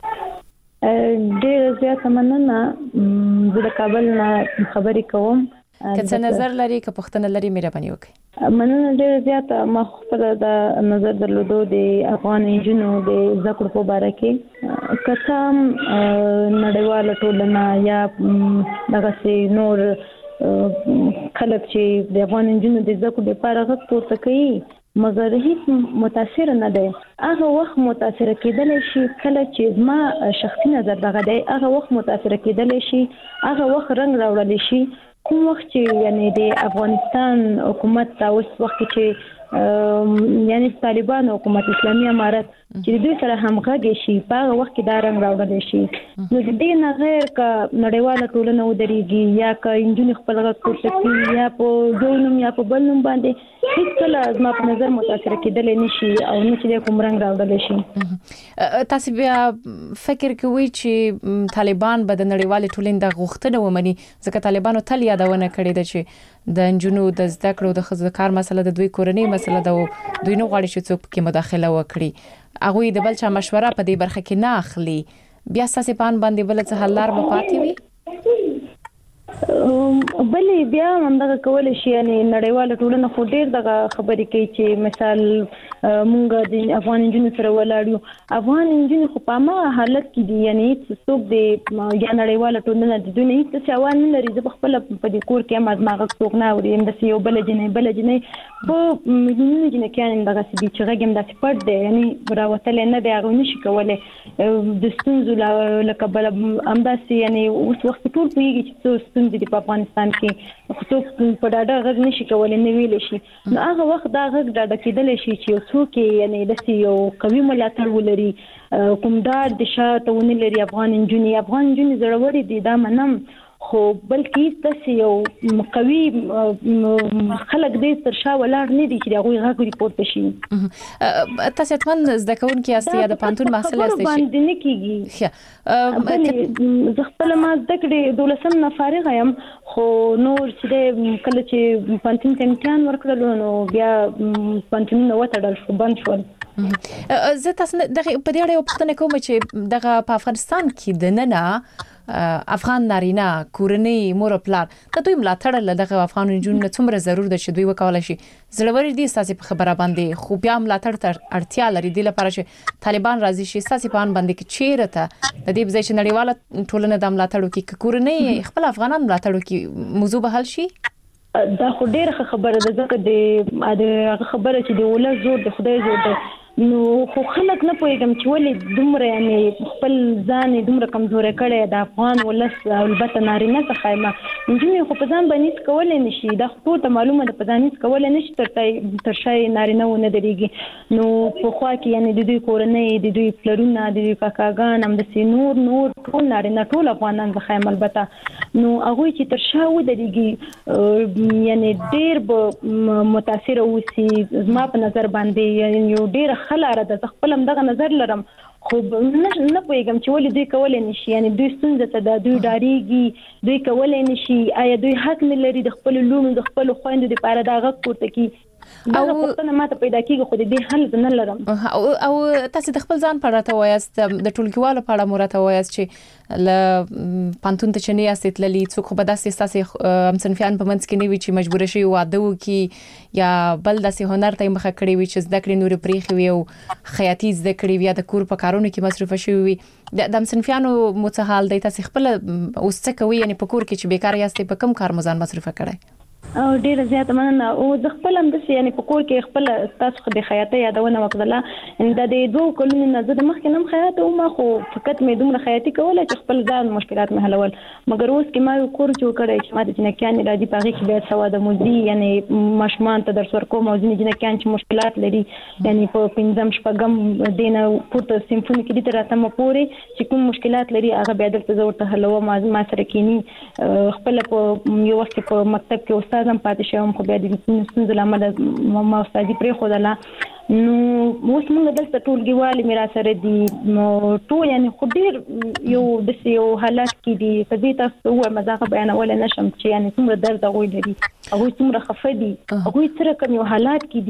ډیر زیات مننه، زه د کابل نه خبرې کوم. که څه نظر لري که پوښتنه لري مهرباني وکړئ. مننه ډېر زیاته. ما خپل د نظر درلودو د افغان انجونو د زده کړو په اړه کې که څه هم نړیواله ټولنه یا دغسې نور خلک چې د افغان انجونو د زده کړو لپاره غږ پورته کوي مګر هیڅ متاثر نه دی. هغه وخت متاثر کېدلی شي کله چې زما شخصي نظر دغه دی، هغه وخت متاثر کېدلی شي، هغه وخت رنګ راوړلی شي کوم وخت چې یعنی د افغانستان حکومت ته اوس وخت چې یعنی طالبان حکومت اسلامي امارت چې دوی سره همغږي شي په هغه وخت کې دا رنګ راوړلی شي. نو د دې نه غیر که نړیواله ټولنه ودرېږي یا که نجونې خپل غږ پورته کړي یا په دوی نوم یا په بل نوم باندې هیڅکله زما په نظر متاثره کېدلی نه شي او نه چې د کوم رنګ راوړلی شي. تاسو بیا فکر کوئ چې طالبان به د نړیوالې ټولنې د غوښتنه ومني ځکه طالبانو تل یادونه کړې ده چې د نجونو د زده کړو د ښځو کار مسله د دوی کورنۍ مسله ده او دوی نه غواړي چې څوک پکې مداخله وکړي. هغوی د بل چا مشوره په دې برخه کې نه اخلي. بیا ستاسې په اند باندې بل څه حل لار به پاتې وي؟ بلې بیا همدغه کولی شي. یعنې نړیواله ټولنه خو ډېر دغه خبرې کوي چې مثال مونږ د افغان نجونو سره ولاړ یو. افغان نجونې خو په هماغه حالت کې دي، یعنې هېڅ څوک د یا نړیواله ټولنه د دوی نه هېڅ داسې اوان نه لري. زه پخپله په دې کور کې هم زما غږ څوک نه اوري، همداسې یو بله جنۍ بله جنۍ په میلیونونه جنکیان هم دغسې دي چې غږ هم داسې پټ دی، یعنې راوتلی نه دی، هغوی نه شي کولی د ستونزو له کبله همداسې. یعنې اوس وخت ټول پوهېږي چې څه ستونزې دي په افغانستان کې، خو څوک په ډاډه غږ نه شي کولی، نه ویلی شي. نو هغه وخت دا غږ ډاډه کېدلی شي چې یو څوک یې یعنې داسې یو قوي ملاتړ ولري، کوم ډاډ د شاته ونه لري. افغان نجونې افغان نجونې زړورې دي، دا منم، خو بلکې هیڅ داسې یو قوي خلک دی تر شا ولاړ نه دي چې د هغوی غږ ریپورټ شي. تاسو حتماً زده کوونکي یاستئ یا د پوهنتون محصل یاستئ؟ باندې نه کېږي. زه خپله ما زده کړې دولسم نه فارغه یم، خو نور چې دی کله چې پوهنتون ته امتحان ورکړلو نو بیا پوهنتونونه وتړل شو، بند شول. زه تاسو دغه په دې اړه یو پوښتنه کوم چې دغه په افغانستان کې دننه افغان نارینه کورنۍ مور او پلار ته دوی ملاتړ له دغه افغان نجونو څومره ضرور ده چې دوی وکولای شي زړور دي ستاسو په خبره باندې، خو بیا ملاتړ ته اړتیا لري د لپاره چې طالبان راضي شي ستاسو په ان باندې کې چیرته د دې بځای چې نړیواله ټولنه د ملاتړ کوي کورنۍ خپل افغانان ملاتړ کوي موضوع به حل شي. دا خو ډېره خبره ده ځکه د هغه خبره چې د ولس زور د خدای زور دی. نو خو خلک نه پوهېږم چې ولې دومره یعنې خپل ځان یې دومره کمزوری کړی د افغان ولس، البته نارینه څخه یم. نجونې خو په ځان باندې هېڅ کولی نه شي، دا خو ټول ته معلومه ده، په ځان هېڅ کولی نه شي تر شا یې نارینه ونه درېږي. نو په خوا کې یعنې د دوی کورنۍ، د دوی پلرونه، د دوی کاکاګان، همداسې نور نور ټول نارینه ټول افغانان څخه یم البته. نو هغوی چې تر شا ودرېږي یعنې ډېر به متاثره اوسي زما په نظر باندې. یعنې یو ډېره ښه لاره ده، زه خپل همدغه نظر لرم، خو نه پوهېږم چې ولې دوی کولی نه شي. یعنې دوی ستونزه څه ده، دوی ډارېږي، دوی کولی نه شي. آیا دوی حق نه لري د خپلو لوڼو د خپلو خویندو دپاره دا غږ پورته کړي؟ دا پوښتنه ماته پیدا کېږي، خو د دې حل زه نه لرم. او تاسو د خپل ځان په اړه راته وایاست، د ټولګیوالو په اړه مو راته وایاست چې له پوهنتون ته چې نه یاستئ تللي، څوک خو به داسې ستاسې همصنفیان په منځ کې نه وي چې مجبوره شوي واده وکړي یا بل داسې هنر ته یې مخه کړې وي چې زده کړې نورې پرېښې وي او خیاطي زده کړې وي یا د کور په کارونو کې مصروفه شوي وي. د همصنفیانو مو څه حال دی؟ تاسې خپله اوس څه کوئ؟ یعنې په کور کې چې بیکاره یاستئ په کوم کار مو ځان مصروفه کړی؟ او ډیره زیاته مننه. او زه خپل هم داسې یعنې په کور کې خپل تاسو خو د خیاطۍ یادونه وکړله، دا د دوو کلونو نه زه د مخکې نه هم خیاطه وم، خو فقط مې دومره خیاطي کوله چې خپل ځان مشکلات مې حلول. مګر اوس کې ما یو کور جوړ کړی چې ما د جنکیانې راځي په هغې کې بیا سواد موزي یعنې ماشومان ته درس ورکوم، او ځینې جنکیان چې مشکلات لري یعنې په پنځم شپږم دې نه پورته صنفونو کې دې ته راتمه پورې چې کوم مشکلات لري هغه بیا دلته زه ورته حلوم، ما سره کینی. خپله په یو وخت کې په مکتب کې استاد هم پاتې شوم، خو بیا د ستونزو له امله ما استادي پرېښودله. نو اوس موږ دلته ټولګیوالې مې را سره دي، نو ټول یعنې خو ډېر یو داسې یو حالت کې دي که دې تاسو ته ووایم زه هغه بیانولی نه شم چې یعنې څومره درد هغوی لري، هغوی څومره خفه دي، هغوی څه رقم یو حالات کې دي.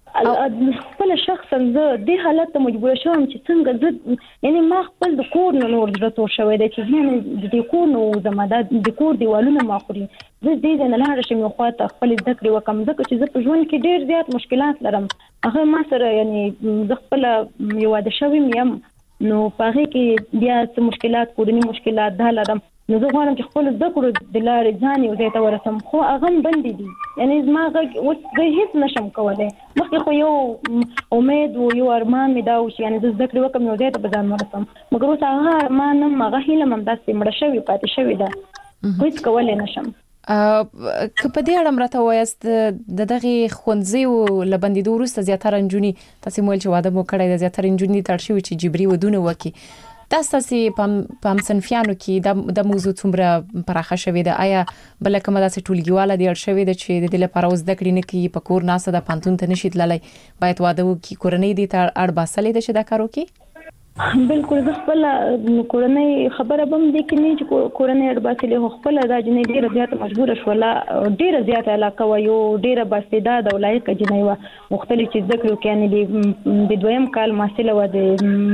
خپل شخصا زه د حالت ته مجبور شوم چې څنګه زه یعنی ما خپل د کور نه نور درته شوې ده چې یعنی د کور نو زماده د کور دیوالونه ما خوري زه دې نه لاړ شم یو خواته خپل ذکر وکم ځکه چې زه په ژوند کې ډېر زیات مشکلات لرم هغه ما سره یعنی زه خپل یو واده شوم یم نو پاره کې بیا څه مشکلات کورنی مشکلات ده لرم نو زه غواړم چې خپل ذکر د لارې ځان یو ځای ته ورسم خو هغه بند دي یعنی زما غږ اوس زه هیڅ نشم کولی مخکې خو یو امید و یو ارمان مې دا و چې یعنی زه زده کړې وکړم یو ځای ته به ځان ورسم مګر اوس هغه ارمان هم هغه هیله هم همداسې مړه شوې پاتې شوې ده خو هیڅ کولی نشم که په دې اړه مرته وایست د دغه خونځي لبندیدو وروسته زیاتره نجونې تاسو مول چې واده مو کړی د زیاتره نجونې تړ شوی چې جبري ودونه وکي دا ستاسو په همصنفیانو کې د موضوع څومره پراخه شوې ده آیا بل کومه داسې ټولګیواله دی اړ شوې ده چې د دې لپاره اوس د کړي نه کې په کور ناسه د پانتون ته نشي تللی باید واده وکي کورنۍ دې ته اړ باسلې ده چې دا کار وکي بالکل زه خپل کورنۍ خبره بم دي کې نه چې کورنۍ اړ باسلې هو خپل د جنې ډیره زیاته مجبور شوله ډیره زیاته علاقه و یو ډیره باستعداد او لایق جنې و مختلف چې ذکر وکړي د دویم کال محصله و د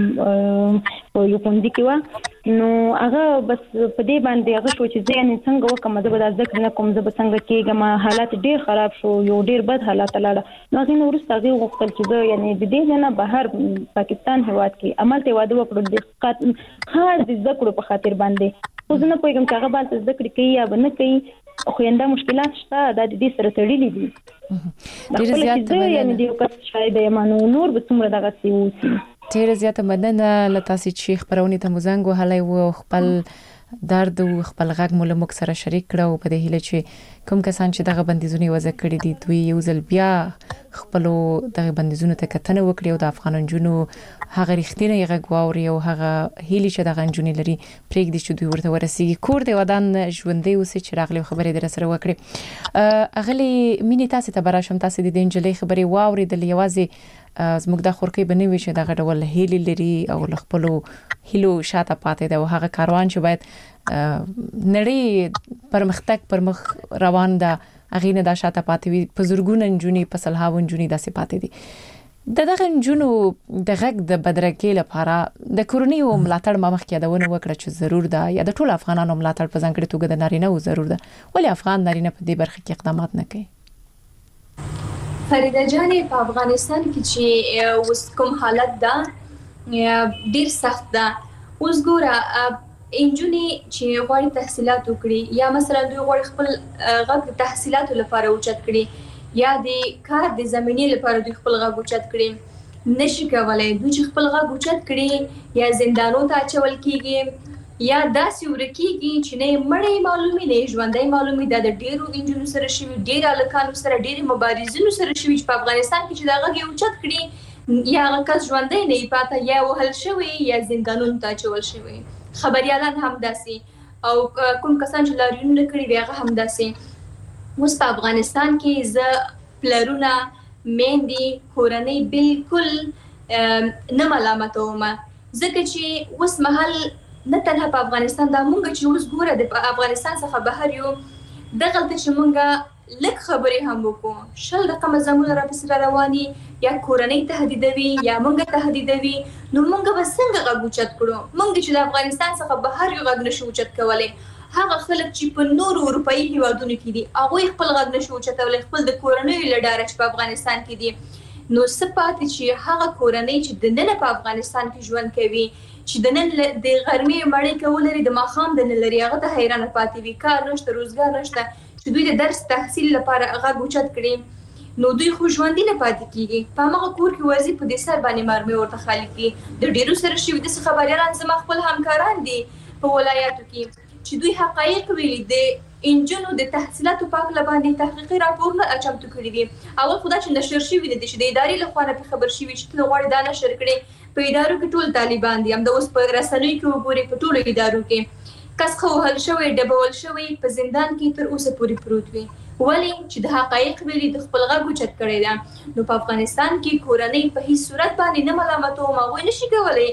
یو پوندې کې و نو هغه بس په دې باندې هغه شو چې زه نه څنګه وکم زه به د ذکر نه کوم زه به څنګه کېږم حالات ډیر خراب شو یو ډیر بد حالات لاړه نو هغه نو ورسته هغه وختل چې زه یعنی د دې نه بهر پاکستان هواد کې عمل ته واده وکړو د خاص د ذکر په خاطر باندې خو زه نه پوهیږم چې هغه باندې ذکر کوي یا نه کوي خو انده مشکلات شته د دې سره تړلې دي ډیر زیات یعنی د یو کس شاید یمنو نور به څومره دغه سی وسی ډیر زیات مننه لتاسې چې خبرونه ته مزنګ وهلای و خپل درد او خپل غږ مول مک سره شریک کړو په دې هیله چې کوم کسان چې دغه بندیزونه وځ کړی دي دوی یو ځل بیا خپل دغه بندیزونه ته کتنه وکړي او د افغان جنونو هغه رښتینی غږ واوري او هغه هیله چې دغه جنونې لري پرېږدي چې دوی ورته ورسیږي کور دی ودان ژوندې اوسې چې راغلي خبرې در سره وکړي اغلی مینې تاسو ته براشم تاسو د دې انجلۍ خبرې واوري د لیوازي زموږ د خورکې بنوي چې دغه ډول هیلې لري او خپل هیلو شاته پاتې ده او هغه کاروان چې باید نړۍ پرمختګ پرمخ روان ده هغه نه د شاته پاتې وي په زورګون انجونی په سلهاو انجونی داسې پاتې دي د دغه انجونو د غږ د بدرګۍ لپاره د کورنۍ او ملاتړ مخ کې دونه وکړه چې ضرور ده یا د ټول افغانانو ملاتړ په ځانګړي توګه د نارینه او ضرور ده ولی افغان نارینه په دې برخه کې اقدامات نه کوي فریده جانې په افغانستان کې چې اوس کوم حالت ده ډیر سخت ده اوس ګوره انجونی چې غواړي تحصیلات وکړي یا مثلا دوی غواړي خپل غږ د تحصیلاتو لپاره اوچت کړي یا د کار د زمینې لپاره دوی خپل غږ اوچت کړي نشي کولای دوی چې خپل غږ اوچت کړي یا زندانو ته اچول کیږي یا داسې ورکیږي چې نه مړی معلومي نه ژوندۍ معلومي د ډیرو انجونو سره شوي ډیر الکانو سره ډیر مبارزینو سره شوي چې په افغانستان کې چې دا غږ اوچت کړي یا هغه کس ژوندۍ نه پاته یا وهل شوی یا زندانونو ته اچول شوی خبريالان هم داسې او کوم کسان چې لاریونونه کړي وي هغه هم داسې اوس په افغانستان کې ز پلرونه میندې کورنۍ بالکل نه ملامتوم ځکه چې اوس مهال نه تنها په افغانستان دا مونږ چې اوس ګوره د افغانستان څخه بهر یو دغلته چې مونږ لږ خبرې هم وکړو شل رقم زموږ را پسې رواني یا کورنۍ تهدیدوي یا مونږ تهدیدوي نو مونږ به څنګه غږ اوچت کړو مونږ چې د افغانستان څخه بهر یو غږ نشو اوچت کولی هغه خلک چې په نورو اروپایي هیوادونو کې دي هغوی خپل غږ نشو اوچتولی خپل د کورنیو له ډاره چې په افغانستان کې دي نو څه پاتې چې هغه کورنۍ چې دننه په افغانستان کې ژوند کوي چې د نن د غرمې مړۍ کول لري د ماښام د نن لري هغه ته حیرانه پاتې وي کار نشته روزګار نشته چې دوی د درس تحصیل لپاره غږ اوچت کړي نو دوی خو ژوندي نه پاتې کیږي په هغه کور کې ورځي په دې سر باندې مرمۍ ورته خالق دي د ډیرو سره شوي داسې خبریالان زما خپل همکاران دي په ولایاتو کې چې دوی حقایق ویلي د انجونو د تحصیلاتو په اړه باندې تحقیقي راپورونه چمتو کړي دي اول خو دا چې نشر شوي دي چې د ادارې لخوا نه خبر شوي چې ته غواړې دا نشر کړي په ادارو کې ټول طالبان دي هم د اوس په رسنیو کې وګوري په ټولو ادارو کې کس خو وهل شوی ډبول شوی په زندان کې تر اوسه پورې پروت وي ولی چې د حقایق ویلي د خپل غږ اوچت کړی ده نو په افغانستان کې کورنۍ په هیڅ صورت باندې نه ملامتوم هغوی نشي کولی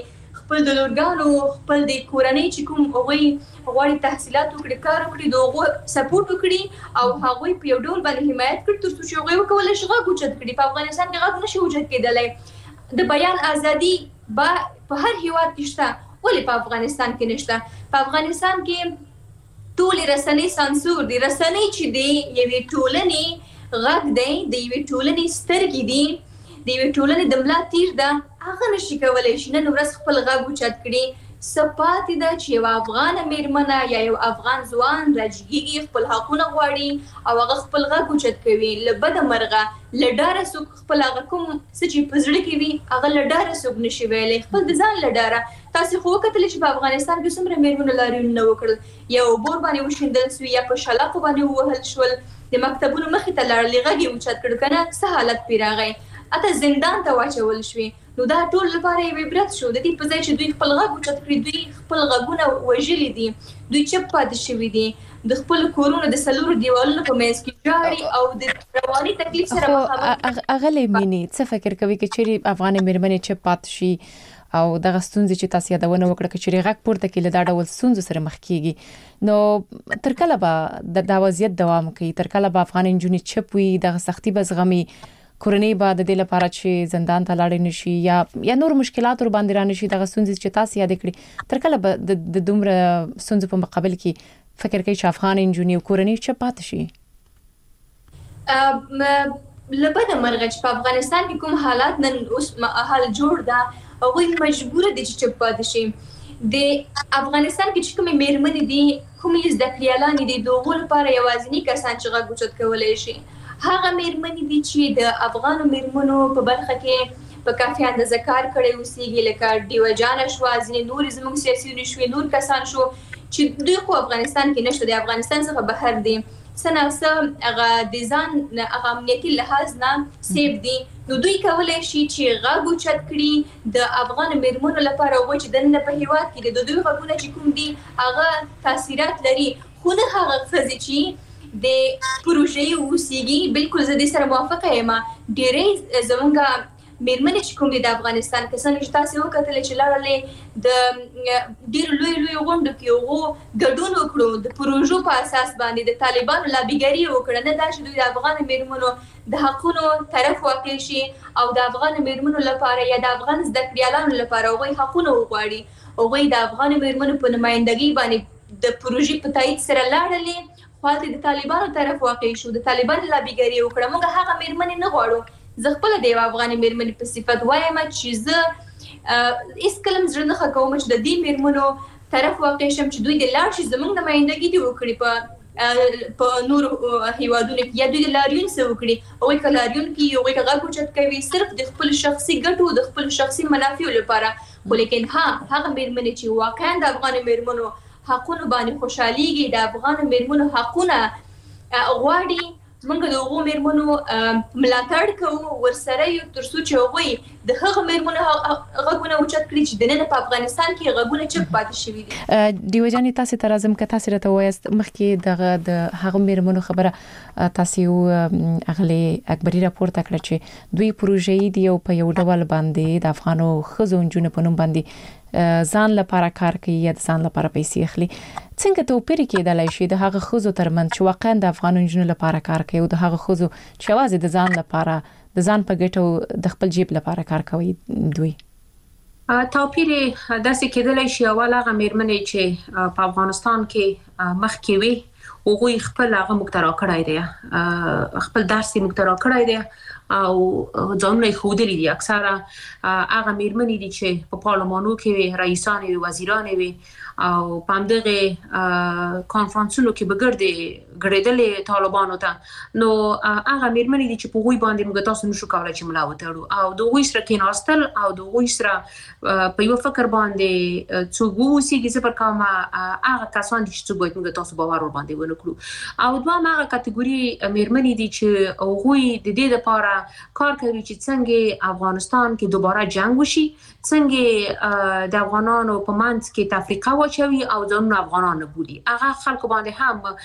خپل د لورګانو خپل د کورنۍ چې کوم هغوی غواړي تحصیلات وکړي کار وکړي د هغو سپورټ وکړي او هغوی په یو ډول باندې حمایت کړي تر څو چې هغوی وکولی شي غږ اوچت کړي. په افغانستان کې غږ نشي اوچت کېدلی. د بیان ازادي به په هر هیواد کې شته، ولې په افغانستان کې نشته؟ په افغانستان کې ټولې رسنۍ سانسور دي. رسنۍ چې دی یوې ټولنې غږ دی، د یوې ټولنې سترګې دي، د یوې ټولنې د ملا تیر ده، هغه نشي کولی شي نن ورځ خپل غږ اوچت کړي. څه پاتې ده چې یوه افغانه میرمنه یا یو افغان ځوان راجګېږي، خپل حقونه غواړي او هغه خپل غږ اوچت کوي. له بده مرغه له ډاره څوک خپل هغه کوم څه چې په زړه کې وي هغه له ډاره څوک نشي ویلی، خپل د ځان له ډاره. تاسې خو وکتلې چې په افغانستان کې څومره میرمنو لاریونونه وکړل، یا اوبور باندې وشیندل سوي یا په شلاقو باندې ووهل شول، د مکتبونو مخې ته لاړلې، غږ یې اوچت کړ، که نه څه حالت پرې راغی، حتی زندان ته واچول شوې. نو دا ټول لپاره یو عبرت شو. د دې په ځای چې دوی خپل غږ اوچت کړي، دوی خپل غږونه وژلي دي، دوی چپ پاتې شوي دي، د خپل کورونو د څلورو دیوالونو په منځ کې ژاړي او د رواني تکلیف سره مخامخ. اغلې مینې څه فکر کوي که چیرې افغانې میرمنې چپ پاتې شي او دغه ستونزې چې تاسو یادونه وکړه که چیرې غږ پورته کړي له دا ډول ستونزو سره مخ کیږي، نو تر کله به د وضعیت دوام کوي؟ تر کله به افغان نجونې چپ وي، دغه سختي به زغمي، کورنۍ به د دې لپاره چې زندان ته لاړې نشي یا یا نور مشکلات ور باندې را نشي؟ دغه ستونزې چې تاسو یاد کړې، تر کله به د دومره ستونزو په مقابل کې فکر کوي چې افغان نجونې او کورنۍ چپ پاتې شي؟ لبده مرغه چې په افغانستان کې کوم حالات نن اوس حال جوړ ده، هغوی مجبور دي چې چپ پاتې شي. د افغانستان کې چې کومې میرمنې دي، کومې زده کړیالانې دي، د هغو لپاره یوازینی کسان چې غږ اوچت کولی شي هغه میرمنې دي چې د افغانو میرمنو په برخه کې په کافي اندازه کار کړی اوسېږي، لکه ډیوه جانه شوه، ځینې نورې زموږ سیاسیونې شوې، نور کسان شو چې دوی خو افغانستان کې نشته، د افغانستان څخه بهر دي، څه نه څه هغه د ځان هغه امنیتي لحاظ نه سیف دي. نو دوی کولی شي چې غږ اوچت کړي د افغانو میرمنو لپاره، هغوی چې دننه په هیواد کې دي، د دوی غږونه چې کوم دي هغه تاثیرات لري، خو نه هغه ښځې چې د پروژې اوسېږي. بالکل زه دې سره موافقه یم. ډېرې زموږ میرمنې چې کوم دي د افغانستان کسان چې تاسې وکتلې چې لاړلې د ډېرو لویو لویو غونډو کې هغو ګډون وکړو، د پروژو په اساس باندې د طالبانو لابیګري وکړه، نه دا چې دوی د افغانو میرمنو د حقونو طرف واقع شي او د افغانو میرمنو لپاره یا د افغان زده کړیالانو لپاره هغوی حقونه وغواړي. هغوی د افغانو میرمنو په نمایندګۍ باندې د پروژې په تایید سره لاړلې، خو هلته د طالبانو طرف واقع شو، د طالبانو لابیګري وکړه. موږ هغه میرمنې نه غواړو. زه خپله د یوه افغانې میرمنې په صفت وایم چې زه هېڅکله م زړه نه ښه کوم چې د دې میرمنو طرف واقع شم چې دوی د لاړ شي، زموږ نمایندګي دې وکړي په په نورو هیوادونو کې، یا دوی د لاریون څه وکړي. هغوی که لاریون کوي، هغوی که غږ اوچت کوي صرف د خپل شخصي ګټو، د خپل شخصي منافعو لپاره. خو لیکن ها هغه میرمنې چې واقعا د افغانو میرمنو حقونو باندې خوشحالیږي، د افغانو میرمنو حقونه غواړي، موږ د هغو میرمنو ملاتړ کوو، ورسره یو تر څو چې هغوی د هغه میرمنو غږونه اوچت کړي چې دننه په افغانستان کې غږونه چپ پاتې شوي دي. ډیوه جانې تاسې ته راځم که تاسې راته ووایاست مخکې دغه د هغه میرمنو خبره تاسې اغلې اکبري راپورته کړه چې دوی پروژې دي او په یو ډول باندې د افغانو ښځو نجونو په نوم باندې ځان لپاره کار کوي یا د ځان لپاره پیسې اخلي. څنګه توپیر کېدلی شي د هغه ښځو ترمنځ چې واقعا د افغانو نجونو لپاره کار کوي او د هغه ښځو چې یوازې د ځان لپاره د ځان په ګټو د خپل جیب لپاره کار کوي؟ دوی توپیر داسې کېدلی شي، اول هغه میرمنې چې په افغانستان کې مخکې وي هغوی خپل هغه موږ ته راکړی دی، خپل درس یې موږ ته راکړی دی او ځانونه یې ښودلي دي. اکثره هغه میرمنې دي چې په پارلمانو کې وي، رئیسانې وي، وزیرانې وي او په همدغې کانفرانسونو کې به ګرځي ګرځېدلې طالبانو ته. نو هغه میرمنې دي چې په هغوی باندې موږ تاسو نشو کولی چې ملا وتړو او د هغوی سره کېناستل او د هغوی سره په یو فکر باندې څوک واوسېږي. زه پر کومه هغه کسان دي چې څوک باید موږ تاسو باور ورباندې ونه کړو. او دوهم هغه کټګوري میرمنې دي چې هغوی د دې لپاره کار کوي چې څنګه افغانستان کې دوباره جنگ وشي، څنګه د افغانانو په منځ کې تفریقه واچوي او ځانونه افغانان بولي. هغه خلکو باندې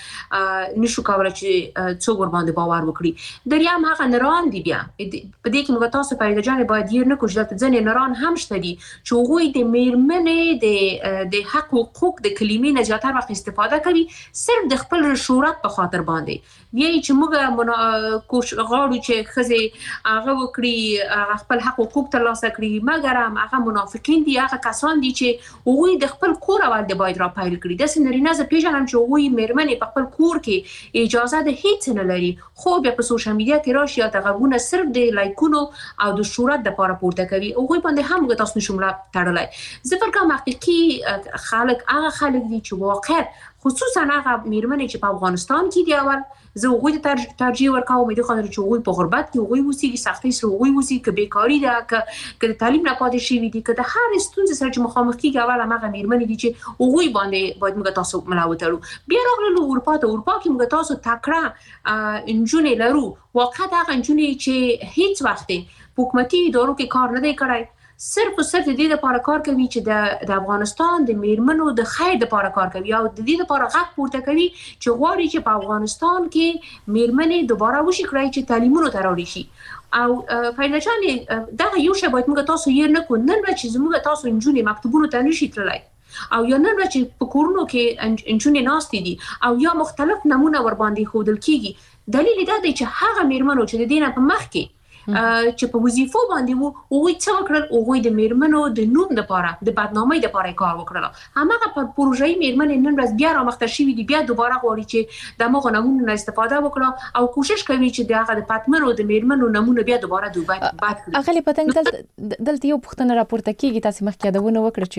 هم نشو کولای چې څوک ور باندې باور وکړي. دریم هغه نران دي، بیا په دې کې موږ تاسو په جان باید یې نه کوشش ته ځنې نران هم شته دي چې هغوی د میرمنې د د حق او حقوق د کلمې نه زیاتره وخت استفاده کوي صرف د خپل شهرت په خاطر باندې. وایي چې موږ کوش غواړو چې خزه هغه وکړي خپل حق او حقوق ترلاسه کړي، مګر هم هغه منافقین دي، هغه کسان دي چې هغوی د خپل کور اول د باید را پایل کړي. د سنرینه ز پیژنم چې هغوی میرمنې په خپل کور کې اجازه د هیڅ نه لري، خو بیا په سوشل میډیا کې راشي یا تغونه صرف د لایکونو او د شهرت د لپاره پورته کوي. هغوی باندې هم موږ تاسو نشو مړه تړلای. زه فکر کوم حقيقي خلک هغه خلک دي چې واقع خصوصا هغه میرمنې چې په افغانستان کې دی اول زه هغوی ته ترجیح ورکوم د خاطر چې هغوی په غربت کې هغوی اوسېږي، سختۍ سره هغوی اوسېږي، که بیکاري ده، که که د تعلیم نه پاتې شوي دي، که د هر ستونزې سره چې مخامخ کېږي اول هماغه میرمنې دي چې هغوی باندې باید موږ تاسو ملا وتړو. بیا راغلو اروپا ته. اروپا کې موږ تاسو تکړه نجونې لرو، واقعا هغه نجونې چې هیڅ وخت په حکومتي ادارو کې کار نه دی کړی، صرف او صرف د دې لپاره کار کوي چې د د افغانستان د میرمنو د خیر لپاره کار کوي او د دې لپاره غږ پورته کوي چې غواړي چې په افغانستان کې میرمنې دوباره وشي کړی چې تعلیمونو ته راوړي شي. او فایده جان دا یو شی باید موږ تاسو یې نه کو نن چې موږ تاسو نجونې مکتبونو ته نشي تللی او یا نن چې په کورونو کې نجونې ناستې دي او یا مختلف نمونه ور باندې ښودل کیږي. دلیل دا دی چې هغه میرمنو چې د دې نه په مخ کې چې په وظیفو باندې وو هغوی څه وکړل، هغوی د میرمنو د نوم لپاره د بدنامۍ لپاره کار وکړل. هماغه په پروژې میرمنې نن ورځ بیا رامخته شوي دي، بیا دوباره غواړي چې د هغو نمونو نه استفاده وکړه او کوشش کوي چې د هغه د پاتمنو د میرمنو نمونه بیا دوباره دوباره باد کړي. اغلی پتنګ دلته دلته یو پوښتنه راپورته کیږي، تاسو مخکې یادونه وکړه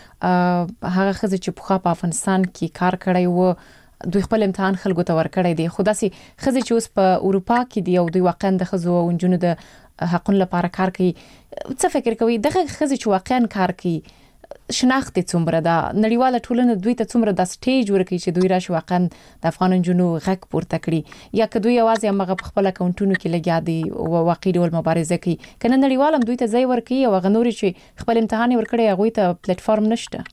چې هغه ښځه چې په خاطر افغانستان کې کار کړی و دوی خپل امتحان خلکو ته ورکړی دی، خو داسې ښځې چې اوس په اروپا کې دي او دوی واقعا د ښځو او نجونو د حقونو لپاره کار کوي، څه فکر کوي دغه ښځې چې واقعا کار کوي شناخت څومره ده؟ نړیواله ټولنه دوی ته څومره د سټیج ورکړي چې دوی راشي واقعا د افغان نجونو غږ پورته کړي، یا که دوی یوازې هغه په خپل اکاونټونو کې لګیا دي او واقعي ډول مبارزه کوي، کنه نړیوال هم دوی ته ځای ورکړي او هغه نورې چې خپل امتحان ورکړي هغوی ته پلیټ فارم نشته؟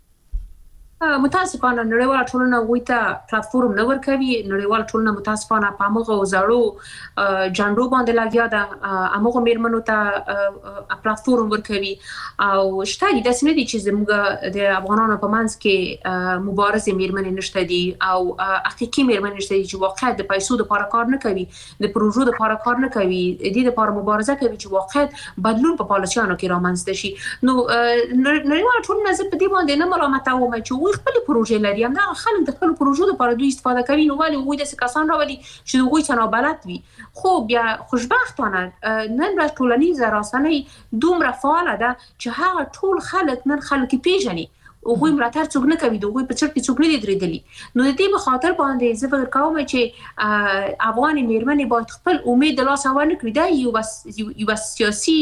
متاسفانه نړیواله ټولنه هغوی ته پلاتفورم نه ورکوي. نړیواله ټولنه متاسفانه په همغه زړو جنډو باندې لګیا ده، همغه میرمنو ته پلاتفورم ورکوي او شته دي داسې نه دي چې زموږ د افغانانو په منځ کې مبارزې میرمنې نشته دي او حقیقي میرمنې نشته دي چې واقعا د پیسو لپاره کار نه کوي، د پروژو لپاره کار نه کوي، د دې لپاره مبارزه کوي چې واقعا بدلون په پالیسیانو کې رامنځته شي. نو نړیواله ټولنه زه په دې باندې نه ملامتوم چې خپل پروژې لري، هم خلک د خپل پروژو لپاره دوی استفاده کوي، نو ولې هغوی داسې کسان راولي چې هغوی څه نابلد وي. خو بیا خوشبختانه نن ورځ ټولنیزه رسنۍ دومره فعاله ده چې هغه ټول خلک نن خلک پیژني، هغوی ملاتړ څوک نه کوي، د هغوی په چرت کې څوک نه دي درېدلي. نو د دې په خاطر باندې زه فکر کوم چې افغانې میرمنې باید خپل امید د لاسه ورنه کړي. دا یو یوه سیاسي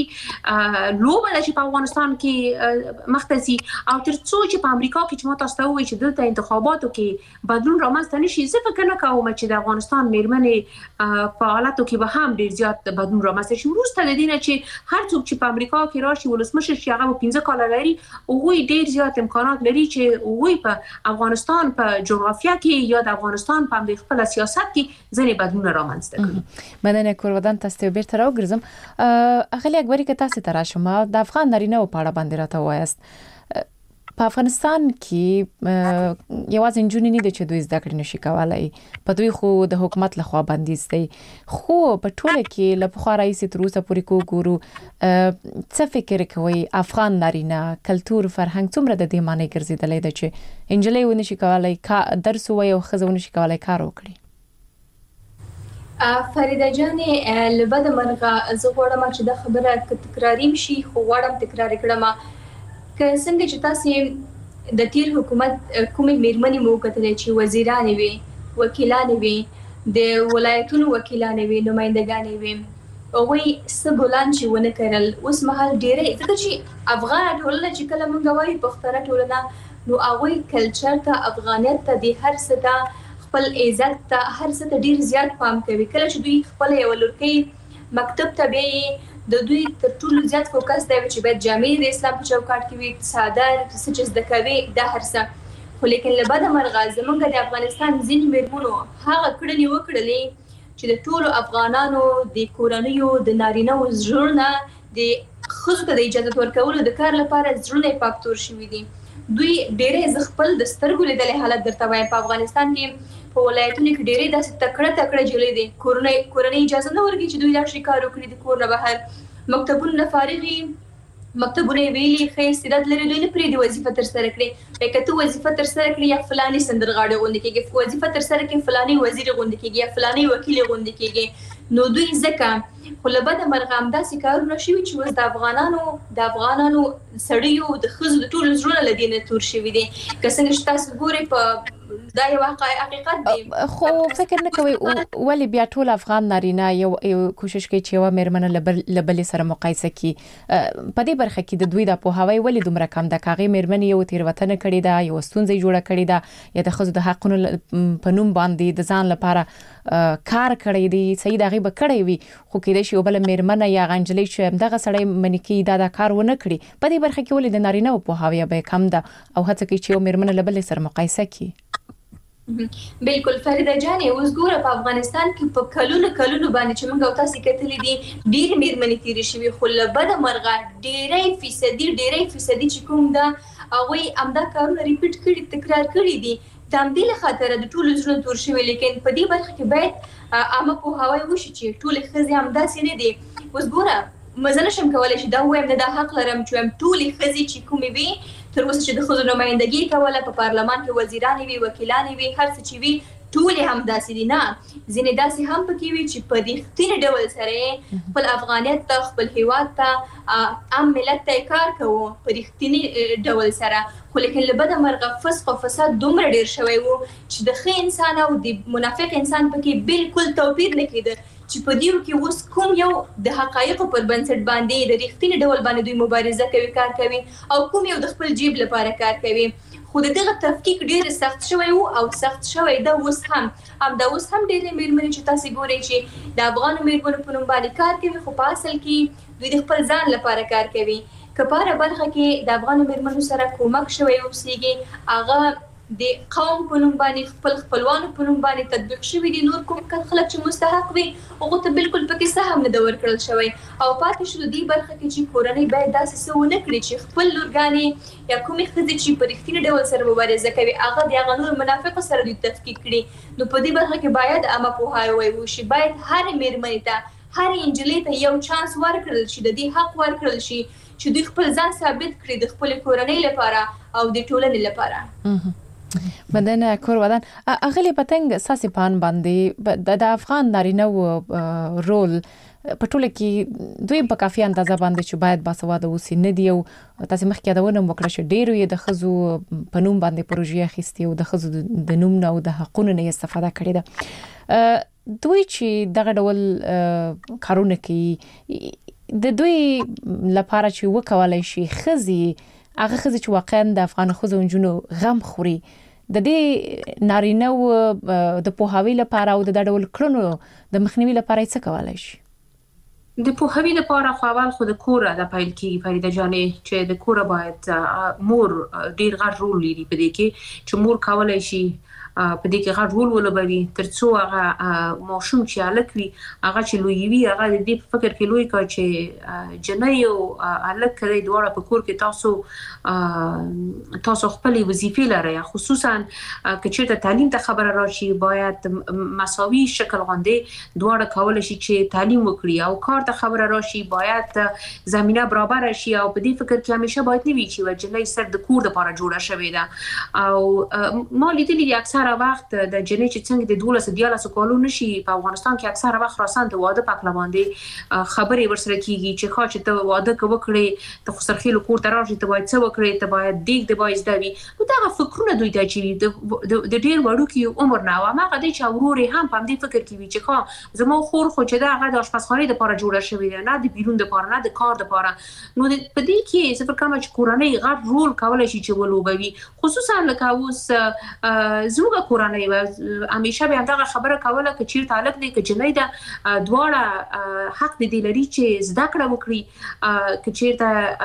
لوبه ده چې په افغانستان کې مخته ځي او تر څو چې په امریکا کې چې ما تاسو ته ووایي چې دلته انتخاباتو کې بدلون رامنځته نه شي، زه فکر نه کوم چې د افغانستان میرمنې په حالاتو کې به هم ډېر زیات بدلون رامنځته شي. وروسته د دې نه چې هر څوک چې په امریکا کې راشي ولسمشر شي هغه پنځه کاله لري، هغوی ډېر زیات امکانات لري چې وی په افغانستان په جغرافیا کې یا د افغانستان په خپل سیاست کې ځنې بدلون رامنځته کړي. مدنه کورودان تاسو بیرته راوګرځم. اغلی اکبری که تاسو ته راشم د افغان نارینه په اړه باندې راته وایست. په افغانستان کې یوازې نجونې نه دي چې دوی زده کړې نشي کولای، په دوی خو د حکومت لخوا بندیز دی، خو په ټوله کې له پخوا راهیسې تر اوسه پورې کو ګورو. څه فکر کوئ افغان نارینه کلتور فرهنګ څومره د دې معنی ګرځېدلی ده چې نجلۍ ونشي کولای درس ووایي او ښځه ونشي کولای کار وکړي؟ فریده جانې له بده مرغه زه غواړم چې دا خبره که تکراري شي، خو غواړم تکرار کړم که څنګه چې تاسو د تیر حکومت کومې میرمنې مو کتلې چې وزیرانې وي، وکیلانې وي، د ولایتونو وکیلانې وي، نمایندګانې وي، هغوی څه ګلان چې ونه کړل. اوس مهال ډېری ځکه چې افغانه ټولنه چې کله موږ وایو پښتنه ټولنه، نو هغوی کلچر ته، افغانیت ته، د هر څه ته، خپل عزت ته، هر څه ته ډېر زیات پام کوي. کله چې دوی خپله یوه لورکۍ مکتب ته به د دوی تر ټولو زیات فوکس دی چې باید جامع د اسلام په چوکاټ کې وي، ساده څه چې زده کوي دا هر څه. خو لیکن له بده مرغه زمونږ د افغانستان ځینې میرمنو هغه کړنې وکړلې چې د ټولو افغانانو د کورنیو د نارینه‌و زړونه د ښځو ته د اجازه ورکولو د کار لپاره زړونه یې پاک تور شوي دي. دوی ډېرې زه خپل د سترګو لیدلې حالت درته وایم په افغانستان کې په ولایتونو کې ډېرې داسې تکړه تکړه جلۍ دي کورنۍ کورنۍ اجازه نه ورکوي چې دوی لاړ شي کار وکړي د کور نه بهر مکتبونه نه فارغ وي مکتبونه یې ویلي ښه استعداد لري دوی نه پرېږدي وظیفه ترسره کړي که ته وظیفه ترسره کړي یا فلاني سندرغاړې غوندې کېږي وظیفه ترسره کړي فلاني وزیر غوندې کېږي یا فلاني وکیل غوندې کېږي نو دوی ځکه خو له بده مرغه همداسې کارونه شوي چې اوس د افغانانو د افغانانو سړیو د ښځو د ټولو زړونه له دې نه تور شوي دي که څنګه چې تاسو ګورئ په دا یو حقیقت دی. خو فکر نه کوي ولې بیا ټول افغان نارینه یو کوشش کوي چې یو میرمنه له بلې سره مقایسه کړي په دې برخه کې د دوی د پوهاوی ولې دومره کم ده که هغې میرمنې یو تېروتنه کړې ده یو ستونزه یې جوړه کړې ده یا د ښځو د حقونو په نوم باندې د ځان لپاره کار کړی دی صحیح د هغې به کړی وي خو کېدای شي یو بله میرمنه یا هغه نجلۍ چې همدغه سړی منې کوي دا دا کار ونه کړي په دې برخه کې ولې د نارینه‌و پوهاوی به کم ده او هڅه کوي چې یو میرمنه له بلې سره مقایسه کړي. بالکل فریده جانې اوس ګوره په افغانستان کې په کلونو کلونو باندې چې موږ او تاسو کتلې دي ډېرې میرمنې تېرې شوي خو له بده مرغه ډېری فیصدي ډېری فیصدي چې کوم ده هغوی همدا کارونه ریپیټ کړي تکرار کړي دي د همدې له خاطره د ټولو زړونه تور شوي لیکن په دې برخه کې باید عامه پوهاوی وشي چې ټولې ښځې همداسې نه دي. اوس ګوره مزه نشم کولی چې دا ووایم نه دا حق لرم چې وایم ټولې ښځې چې کومې وي تر اوسه چې د ښځو نمایندګي کوله په پارلمان کې وزیرانې وي وکیلانې وي هر څه چې وي ټولې همداسې دي نه ځینې داسې هم پکې وي چې په رښتیني ډول سره خپل افغانیت ته خپل هیواد ته عام ملت ته کار کوو په رښتیني ډول سره خو لیکن له بده مرغه فسق او فساد دومره ډېر شوی و چې د ښه انسان او د منافق انسان پکې بالکل توپیر نه کېده چې په دیو کې اوس کوم یو د حقایقو پر بنسټ باندې د رښتیني ډول باندې دوی مبارزه کوي کار کوي او کوم یو د خپل جیب لپاره کار کوي خو د دغه تفکیک ډېر سخت شوی وو او سخت شوی دا اوس هم هم دا اوس هم ډېرې میرمنې چې تاسو ګورئ چې د افغانو میرمنو په نوم باندې کار کوي خو په اصل کې دوی د خپل ځان لپاره کار کوي که په هره برخه کې د افغانو میرمنو سره کومک شوی اوسېږي هغه د قوم په نوم باندې خپل خپلوانو په نوم باندې تطبیق شوي دي نور کوم خلک چې مستحق وي هغو ته بالکل پکې څه هم نه ده ورکړل شوی او پاتې شو د دې برخه کې چې کورنۍ باید داسې څه ونه کړي چې خپل لورګانې یا کومې ښځې چې په رښتیني ډول سره مبارزه کوي هغه د هغه نورو منافقو سره دوی تفکیک کړي نو په دې برخه کې باید عامه پوهاوی وشي باید هرې میرمنې ته هرې نجلۍ ته یو چانس ورکړل شي د دې حق ورکړل شي چې دوی خپل ځان ثابت کړي د خپلې کورنۍ لپاره او د ټولنې لپاره. بدن کور ودان اغلی پتنګ ساسي پان باندې د افغان نارینه و رول په ټوله کې دوی په کافي اندازه باندې چې باید باسواده اوسي نه دی او تاسو مخکې یادونه وکړه چې ډېرو یې د ښځو په نوم باندې پروژې اخیستې او د ښځو د نوم نه او د حقونو نه استفاده کړې ده دوی چې دغه ډول کارونه کوي د دوی لپاره چې وکولای شي ښځې هغه ښځې چې واقعا د افغان ښځو او نجونو غم خوري د دې نارینه و د پوهاوي لپاره او د ډول کړنو د مخنیوي لپاره څه کولای شي؟ د پوهاوي لپاره خو اول خو د کوره د پیل کېږي فریده جانې چې د کوره باید مور ډېر غټ رول لري په دې کې چې مور کولای شي په دې کې غټ رول ولوبوي ترڅو هغه ماشوم چې هلک وي هغه چې لوی وي هغه د دې په فکر کې لوی کړي چې جنۍ او هلک کړي دواړه په کور کې تاسو تاسو خپلې وظیفې لرئ خصوصا که چېرته تعلیم ته خبره راشي باید مساوي شکل غوندې دواړه کولی شي چې تعلیم وکړي او کار ته خبره راشي باید زمینه برابر شي او په دې فکر کې همیشه باید نه وي چې جنۍ صرف د کور دپاره جوړه شوې ده او ما لیدلي دي اکثره وخت د جنۍ چې څنګه د دولس دیارلسو کالو نشي په افغانستان کې اکثره وخت راسن د واده په اړه باندې خبرې ورسره کیږي چې خا چې ته واده وکړې ته خو سرخیلو کور ته راشي ته باید څه وکړې ته باید دیګ د باید زده نو دا فکرونه دوی ته چې د ډېر وړوکي عمر نه او هغه دی چې ورور هم په دې فکر کې وي چې خا زما خور خو چې دا هغه د آشپزخانې لپاره جوړه شوې ده نه د بیرون لپاره نه د کار لپاره نو په دې کې صفر کوم چې کورنۍ غټ رول کولای شي چې ولوبوي خصوصا لکه اوس زموږ زموږ کورنۍ همیشه به همدغه خبره کوله چې چیرته هلک دی که جنۍ ده دواړه حق د دې لري چې زده کړه وکړي که چیرته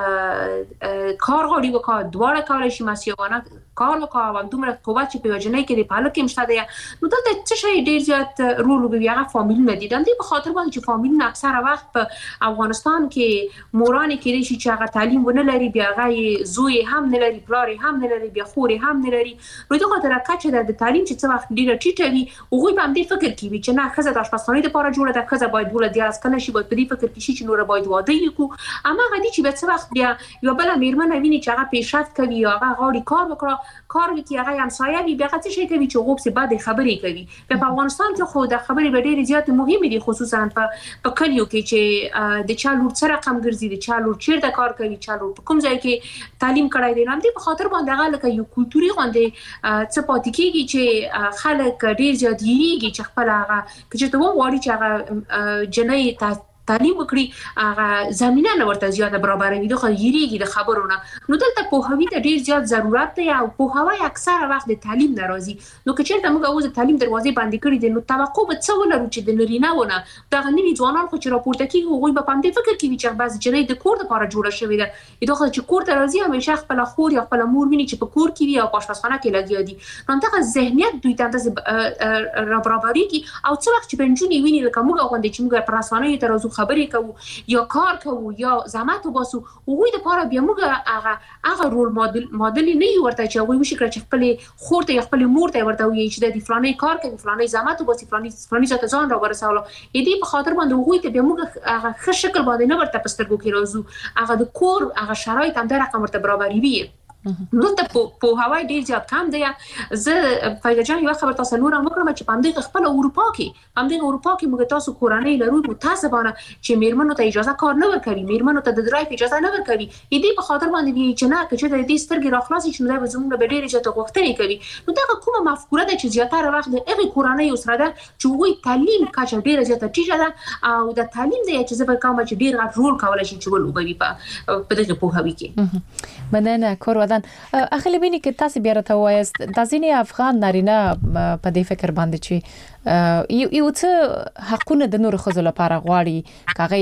کار غواړي وکړي دواړه کولی شي مسیحانه کار وکړي او دومره قوت چې په یوه جنۍ کې د په هلک کې هم شته دی نو دلته څه شی ډېر زیات رول لوبوي هغه فامیلونه دي د همدې په خاطر باندې چې فامیلونه اکثره وخت په افغانستان کې مورانې کېدای شي چې هغه تعلیم ونه لري بیا هغه یې زوی هم نه لري پلار هم نه لري بیا خور هم نه لري نو دغه خاطر کچه د تعلیم چې څه وخت ډېره ټیټه وي هغوی په همدې فکر کې وي چې نه ښځه د اشپزخانې دپاره جوړه ده ښځه باید دولس دیارلس کاله شي باید په دې فکر کې شي چې نوره باید واده یې کړو هماغه دي چې بیا څه وخت بیا یوه بله مېرمنه ویني چې هغه پیشرفت کوي یا هغه غواړي کار وکړه کار وکړي هغه یې همسایه وي بیا هغه څه شی کوي چې هغو پسې بدې خبرې کوي بیا په افغانستان کې خو د خبرې به ډېرې زیاتې مهمې دي خصوصا په کلیو کې چې د چا لور څه رقم ګرځي د چا لور چیرته کار کوي چا لور په کوم ځای کې تعلیم کړی دی نو همدې په خاطر باندې هغه لکه یو کلتوري غوندې څه پاتې کېږي چې خلک ډېر زیات یېرېږي چې خپله هغه که چېرته وغواړي چې هغه جنۍ تعلیم وکړي هغه زمینه نه ورته زیاته برابروي دغه یېرېږي د خبرو نه نو دلته پوهاوي ته ډېر زیات ضرورت دی او پوهاوی اکثره وخت د تعلیم نه راځي نو که چېرته موږ اوس د تعلیم دروازې بندې کړي دي نو توقع به څه ولرو چې د نارینه‌وو نه دغه نوي ځوانان خو چې راپورته کېږي هغوی به په همدې فکر کې وي چې بعضې جنۍ د کور دپاره جوړه شوې ده دغه چې کور ته راځي همیشه خپله خور یا خپله مور ویني چې په کور کې وي او په اشپزخانه کې لګیا دي نو همدغه ذهنیت دوی ته همداسې رابرابرېږي او څه وخت چې به نجونې ویني لکه موږ غوندې چې موږ په رسنیو ته راځو خبرې کوو یا کار کوو یا زحمت وباسو هغوی دپاره بیا موږ هغه هغه رول ماډل ماډل نه یو ورته چې هغوی وشي کړه چې خپلې خور ته یا خپلې مور ته ورته ووایي چې د فلانۍ کار کوي فلانۍ زحمت وباسي فلانۍ فلانۍ ځای ته ځان راورسولو د دې په خاطر باندې هغوی ته بیا موږ هغه ښه شکل باندې نه ورته په سترګو کې راځو هغه د کور هغه شرایط همدا رقم ورته برابروي نو ته په هوای ډیر زیات کم دی زه فایده جان یو خبر تاسو نور هم وکړم چې په همدې خپل اروپا کې همدې اروپا کې موږ تاسو کورنۍ لرو متاسفانه چې میرمنو ته اجازه کار نه ورکوي میرمنو ته د درایف اجازه نه ورکوي دې په خاطر باندې وی چې نه چې د دې سترګې راخلاصي چې موږ زموږ به ډیر زیات غوښتنې کوي نو دا کومه مفکوره ده چې زیاتره وخت د هغه کورنۍ سره ده چې وی تعلیم کچه ډیر زیات ټیټه ده او د تعلیم دی چې زبر کوم چې ډیر غټ رول کولای شي چې ولوبوي په دغه پوهاوي کې مننه کور ودان اخلي بینی کې تاسو بیا راته وایست د ځینې افغان نارینه په دې فکر باندې چې یو څه حقونه د نور خزو لپاره غواړي کاغه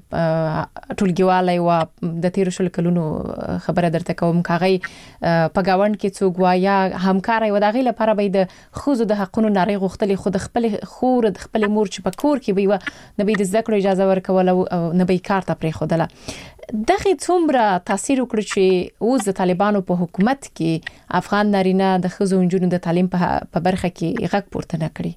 ټولګیواله او د تیر شل کلونو خبره درته کوم کاغه په گاوند کې څوک وایا همکاري و دغه لپاره به د خزو د حقونو نری غوښتلې خود خپل خور د خپل مور چې په کور کې وي نه به د ذکر اجازه ورکول او نه به کار ته پرې خودله دغه څومره تاثیر وکړي چې اوس د طالبانو په حکومت کې افغان نارینه د خزو انجونو د تعلیم په برخه کې غږ پورته نه کړي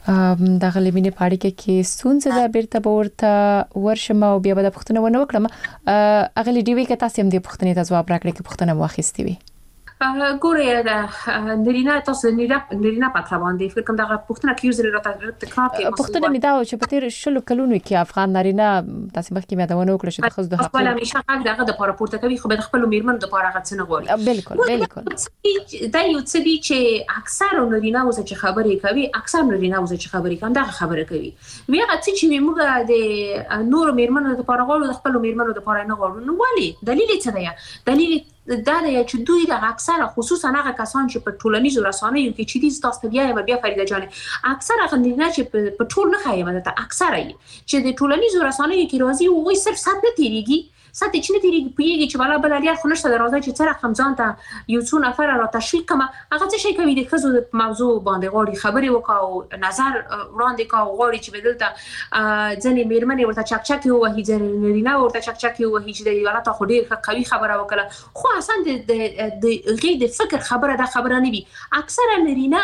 د غلیبینه پاړی کې سونځه د بیرته ورته ورشم او بیا به د پښتنه ونه وکړم اغلی دی وی کې تاسو هم د پښتنې ته ځواب راکړي کې پښتنه واخیستي وي ګوره د نرینا تاسو نرینا نرینا پاتره باندې فکر کوم دا پښتنه کیوزر راته تکرار کې پښتنه می دا چې په تیر شلو کلونو کې افغان نارینه تاسو مخکې مې دا ونه وکړه چې د خزو د حق خپل همیشه حق دغه د پاره پورته کوي خو به خپل میرمن د پاره غڅ نه غواړي بالکل بالکل دا یو څه دي چې اکثر نارینه اوس چې خبرې کوي اکثر نارینه اوس چې خبرې کوي دا خبره کوي وی هغه چې موږ د نور میرمنو د پاره غواړو د خپل میرمنو د پاره نه غواړو نو ولی دلیل څه دی دلیل دا دی چې دوی د اکثره خصوصا هغه کسان چې په ټولنیزو رسنیو کې چې دي تاسو بیا بیا فریده جان اکثره غندنه چې په ټول نه خایمه ده اکثره چې د ټولنیزو رسنیو کې راځي او وایي صرف سات نه تیریږي ساتي چې نه تیریږي پیږي چې بالا بل لري خو نشته راځي چې سره خمزان ته یو څو نفر را تشویق کما هغه څه شي کوي د خزو د موضوع باندې غوړي خبري وکاو نظر وړاندې کا غوړي چې بدلته ځنې میرمنې ورته چک چک یو وهي ځنې نرینا ورته چک چک یو وهي چې د ولادت خو ډیر قوي خبره وکړه خو اصلا د د غي د فکر خبره د خبره نه وي اکثره نرینا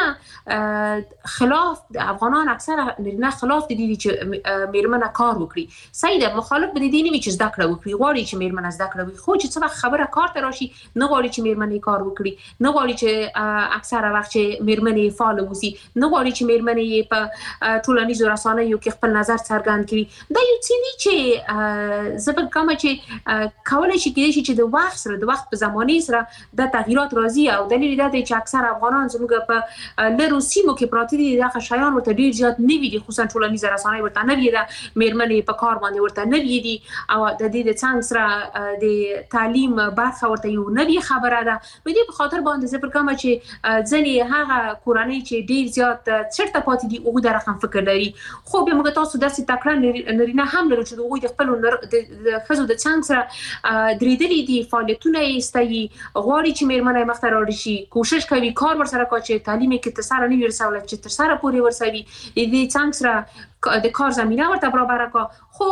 خلاف د افغانان اکثره نرینا خلاف دي چې میرمنه کار وکړي سیده مخالف دي دي نه چې زده کړه وکړي غواړي چې میرمن زده کړه وي خو چې څه خبره کار ته راشي نه غواړي چې میرمن کار وکړي نه غواړي چې اکثره وخت چې میرمن فعال وسی نه غواړي چې میرمن په ټولنیزو رسنیو کې خپل نظر څرګند کړي دا یو څه دي چې زبر کوم چې کولای شي کېږي چې د وخت سره د وخت په زمانه سره د تغیرات راځي او دلیل دا دی چې اکثر افغانان زموږ په لرو سیمو کې پراته دي دغه شایان ورته ډیر زیات نه وي خصوصا ټولنیزو رسنیو ورته نه وي دا میرمن په کار باندې ورته نه وي دي او د دې د څنګه سره د تعلیم برخه ورته یو نوې خبره ده. نو دې په خاطر باندې زه پر کوم چې ځنې هغه کورنۍ چې ډیر زیات چرته پاتې دي او د رقم فکر لري خو به موږ تاسو داسې تکړه نرینه هم لرو چې دوی د خپل د خزو د څنګ سره درېدلې دي فعالیتونه یې ستایي غواړي چې میرمنې مخته راوړي شي کوشش کوي کار ورسره کوي چې تعلیم کې تر سره نه ورسول چې تر سره پورې ورسوي دې څنګه سره د کار زمينه ورته برابر کا خو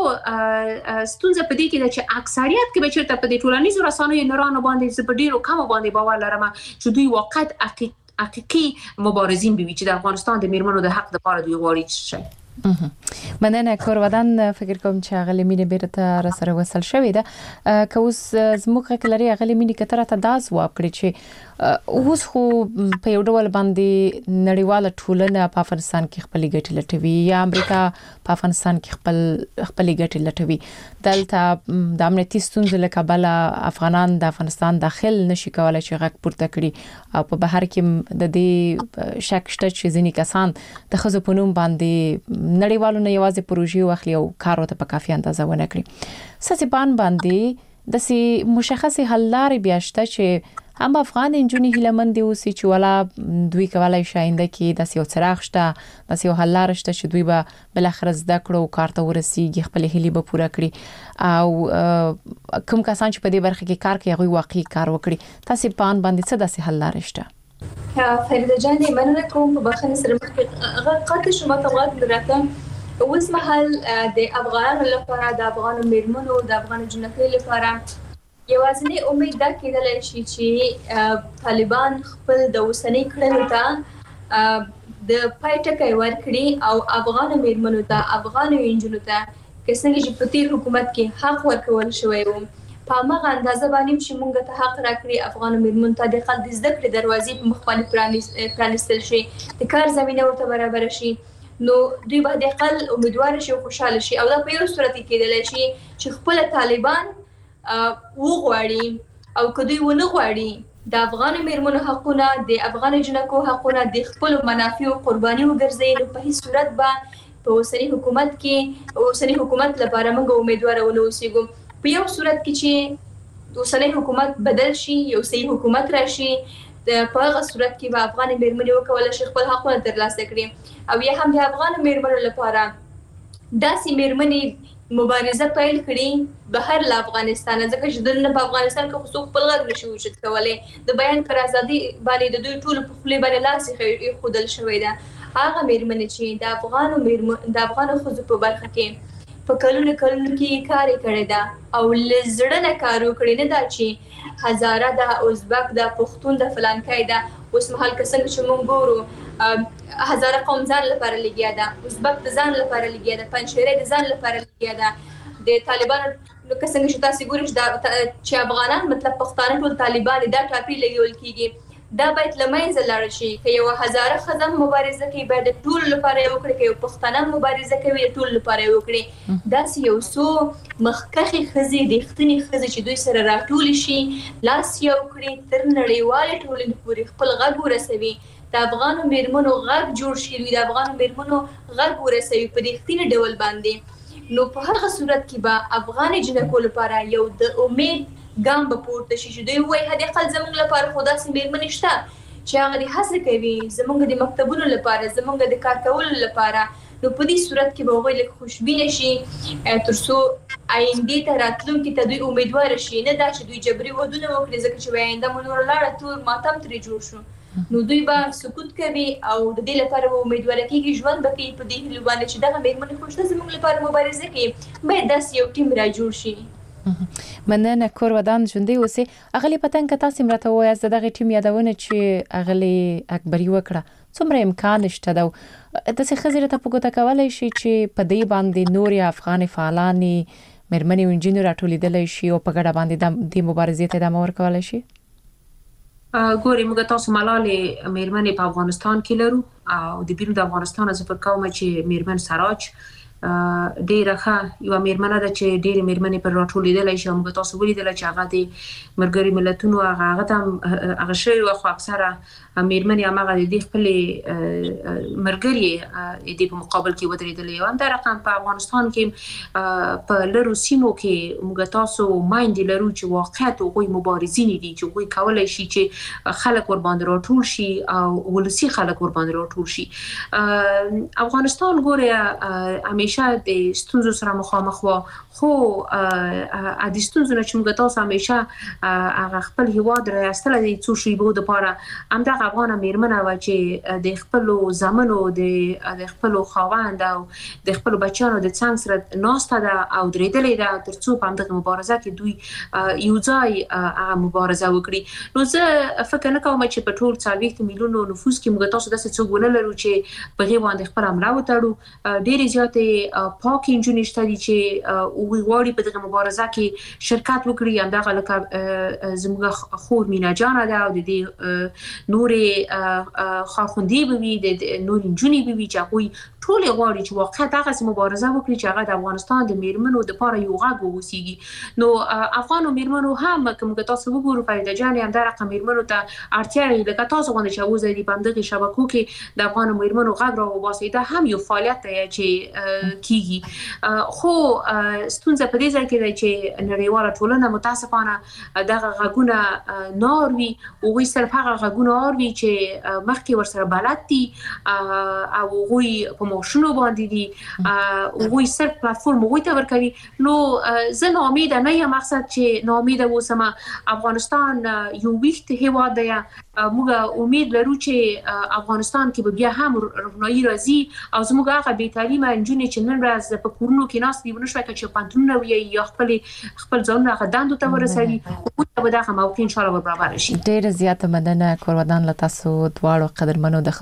ستونزه په دې کې ده چې اکثریت کې به چیرته په دې ټولنیزو رسنیو نورانو باندې زه په ډیرو کم باندې باور لرم چې دوی واقعا حقیقي مبارزین بوي چې د افغانستان د میرمنو د حق لپاره دوی غواړي شي. مننه کور ودان فکر کوم چې غلې مینه بیرته را سره وصل شوې ده که اوس زموږه کلري غلې مینه کتره ته دا ځواب کړی چې اوس خو په یو ډول باندې نړیواله ټولنه په افغانستان کې خپل ګټې لټوي یا امریکا په افغانستان کې خپل خپل ګټې لټوي دلته د امنیتي ستونزو له کبله افغانان د افغانستان داخل نشي کولای چې غږ پورته کړي او په بهر کې د دې شک شته چې ځینې کسان د خزو په نوم باندې نړیوالو نه یوازې پروژې واخلي او کار ورته په کافي اندازه ونه کړي سسبان باندې د سي مشخصه حل لارې بیاشته چې هم افغان انجونی هلمند دي اوسې چې ولا دوی کولای شاینده کې د سیو څراغ شته د سیو حل لار شته چې دوی به بل اخر زده کړو کار ته ورسیږي خپل هلي به پوره کړي او کوم کسان چې په دې برخه کې کار کوي هغه واقعي کار وکړي تاسو پان باندې څه د سي حل لار شته فريده جاني مننه کوم په بخښنه سره مخکې قطع شما ته وخت درته اوس مهال د افغانانو لپاره د افغان میرمنو د افغان جنکۍ لپاره یوازینی امید دا کېدلی شي چې طالبان خپل د اوسنۍ کړنو ته د پای ټکی ورکړي او افغان میرمنو ته افغان انجونو ته که څنګه چې په تیر حکومت کې حق ورکول شوی و په هغه اندازه باندې چې موږ ته حق راکړي افغان میرمنو ته د خپل زده کړې دروازې په مخ باندې پرانیستل شي د کار زمينه ورته برابر شي نو دوی به د خپل امیدوار شي او خوشاله شي او دا په یو صورت کې کېدلی شي چې خپل طالبان وغواړي او کدی ونه غواړي د افغان میرمنو حقونه د افغان جنکو حقونه د خپل منافع قرباني وګرځي نو په هیڅ صورت به په اوسنی حکومت کې اوسنی حکومت لپاره موږ امیدوار ونه اوسېږو په یو صورت کې چې اوسنی حکومت بدل شي یو صحیح حکومت راشي د په هغه صورت کې به افغان میرمنې وکولای شي خپل حقونه ترلاسه کړي او یا هم د افغان میرمنو لپاره داسې میرمنې مبارزه پیل کړي بهر له افغانستان ځکه چې دلته په افغانستان کې خصوص خپل غږ نشي وجود کولای د بیان پر ازادي باندې د دوی ټول په خپل باندې لاس خودل شوی ده هغه میرمنې چې د افغانو میرمن د افغانو خزو په برخه کې په کلونو کلونو کې کار کړی ده او لزړه نه کار وکړي نه دا چې هزاره د ازبک د پښتون د فلانکای ده اوس مهال کسان چې مونږ ګورو هزاره قوم ځان لپاره لګیا ده ازبک د ځان لپاره لګیا ده پنځشيري د ځان لپاره لګیا ده د طالبانو نو کسان چې تاسو ګورئ چې افغانان مطلب پښتانه ټول طالبان دا ټاپي لګول کیږي دا باید لمنځه لاړ شي که یو هزاره خزم مبارزه کوي باید ټول لپاره یو کړي یو پښتانه مبارزه کوي ټول لپاره یو کړي دا یو سو مخکخي خزي د ختنی خزي چې دوی سره راټول شي لاس یو کړي تر نړیوال ټولنې پورې خپل غږ ورسوي د افغان میرمنو غږ جوړ شي د افغان میرمنو غږ ورسوي په دې ختنی ډول باندې نو په هغه صورت کې به افغان جنکو لپاره یو د امید ګام به پورته شي چې دوی وایي هدي خل زموږ لپاره خدا سي میرمنې شته چې هغه د هڅه کوي زموږ د مکتبونو لپاره زموږ د کار کولو لپاره نو په دې صورت کې به وګورئ لکه خوشبینه شي ترڅو آینده ته راتلونکي ته دوی امیدوار شي نه دا چې دوی جبري ودونه وکړي ځکه چې آینده مونږ لاړه تور ماتم ترې جوړ شو نو دوی به سکوت کوي او د دې لپاره امیدوار کیږي ژوند به کوي په دې لوبانه چې دغه میرمنې خوشته زموږ لپاره مبارزه کوي باید داس یو ټیم را جوړ شي مننه کور ودان ژوندۍ اوسئ اغلی پتن که تاسو مرته وایي از دغه ټیم یادونه چې اغلی اکبري وکړه څومره امکان شته دا د څه خزر ته پګوت کولای شي چې په دې باندې نور افغان فعالانی مرمنې او انجینر راټولیدل شي او په ګډه باندې د مبارزې ته ادامه ورکول شي ګوري موږ تاسو ملالې میرمنې په افغانستان کې لرو او د بیرون د افغانستان از پر کومه چې میرمن سراج ډیره ښه یو میرمنه ده چې ډیره میرمنې پر راټولېدل شي موږ تاسو ولیدل چې هغه د مرګري ملتونو هغه ته هغه شی واخو اکثره میرمنې هغه د خپل مرګري د په مقابل کې ودرېدلې او دا رقم په افغانستان کې په لرو سیمو کې موږ تاسو مایند لرو چې واقعیت او مبارزین دي چې وګورئ کولای شي چې خلک ور باندې راټول شي او ولسی خلک ور باندې راټول شي افغانستان ګوره همیشه د ستونزو سره مخامخ و خو ا د ستونزو نه چې موږ تاسو همیشه هغه خپل هیواد راستل دي څو شی بو د پاره همدغه افغان میرمنه و چې د خپل زمنو د خپل خواوند او د خپل بچانو د څنګ سره ناسته ده او درېدلې ده ترڅو په همدغه مبارزه کې دوی یو ځای هغه مبارزه وکړي نو زه فکر نه کوم چې په ټول څلوېښت میلیونو نفوس کې موږ تاسو داسې څوک ونه لرو چې په غي باندې خپل عمله وتاړو ډېر زیاتې پاک انجونې شته دي چې وی غواړي په دغه مبارزه کې شرکت وکړي همدغه لکه زموږ خور مینا جان ده او د دې نورې خاخوندې به وي د نور انجونې به وي چې هغوی ټول غواړي چې واقعا دغه مبارزه وکړي چې هغه د افغانستان د میرمنو د لپاره یو غږ ووسیږي نو افغان میرمنو هم کوم تاسو وګورئ فرید جان هم دا رقم میرمنو ته اړتیا لري لکه تاسو غواړئ چې اوس د باندې شبکو کې د افغان میرمنو غږ راوباسي دا هم یو فعالیت دی چې کیږي خو ستونزه په دې ځای کې دی چې نړیواله ټولنه متاسفانه دغه غږونه ناروي او وی صرف هغه غږونه اوري چې مخکې ورسره بلد دي او وی په ماشونو باندې دي وی صرف پلیټفارم وی ته ورکوي نو زه نو امید نه یم مقصد چې نو امید اوسم افغانستان یو وخت هیواد دی موږ امید لرو چې افغانستان کې به بیا هم روښنايي راځي او زموږ هغه بې تعلیمه نجونې چې نن ورځ په کورونو کې ناست دي ونه شوي چې پانتونونه وي یا خپل خپل ځانونه هغه دندو ته ورسوي او به دغه موقع ان شاء الله برابر شي ډېر زیاته مننه کورودان له تاسو دواړو قدرمنو د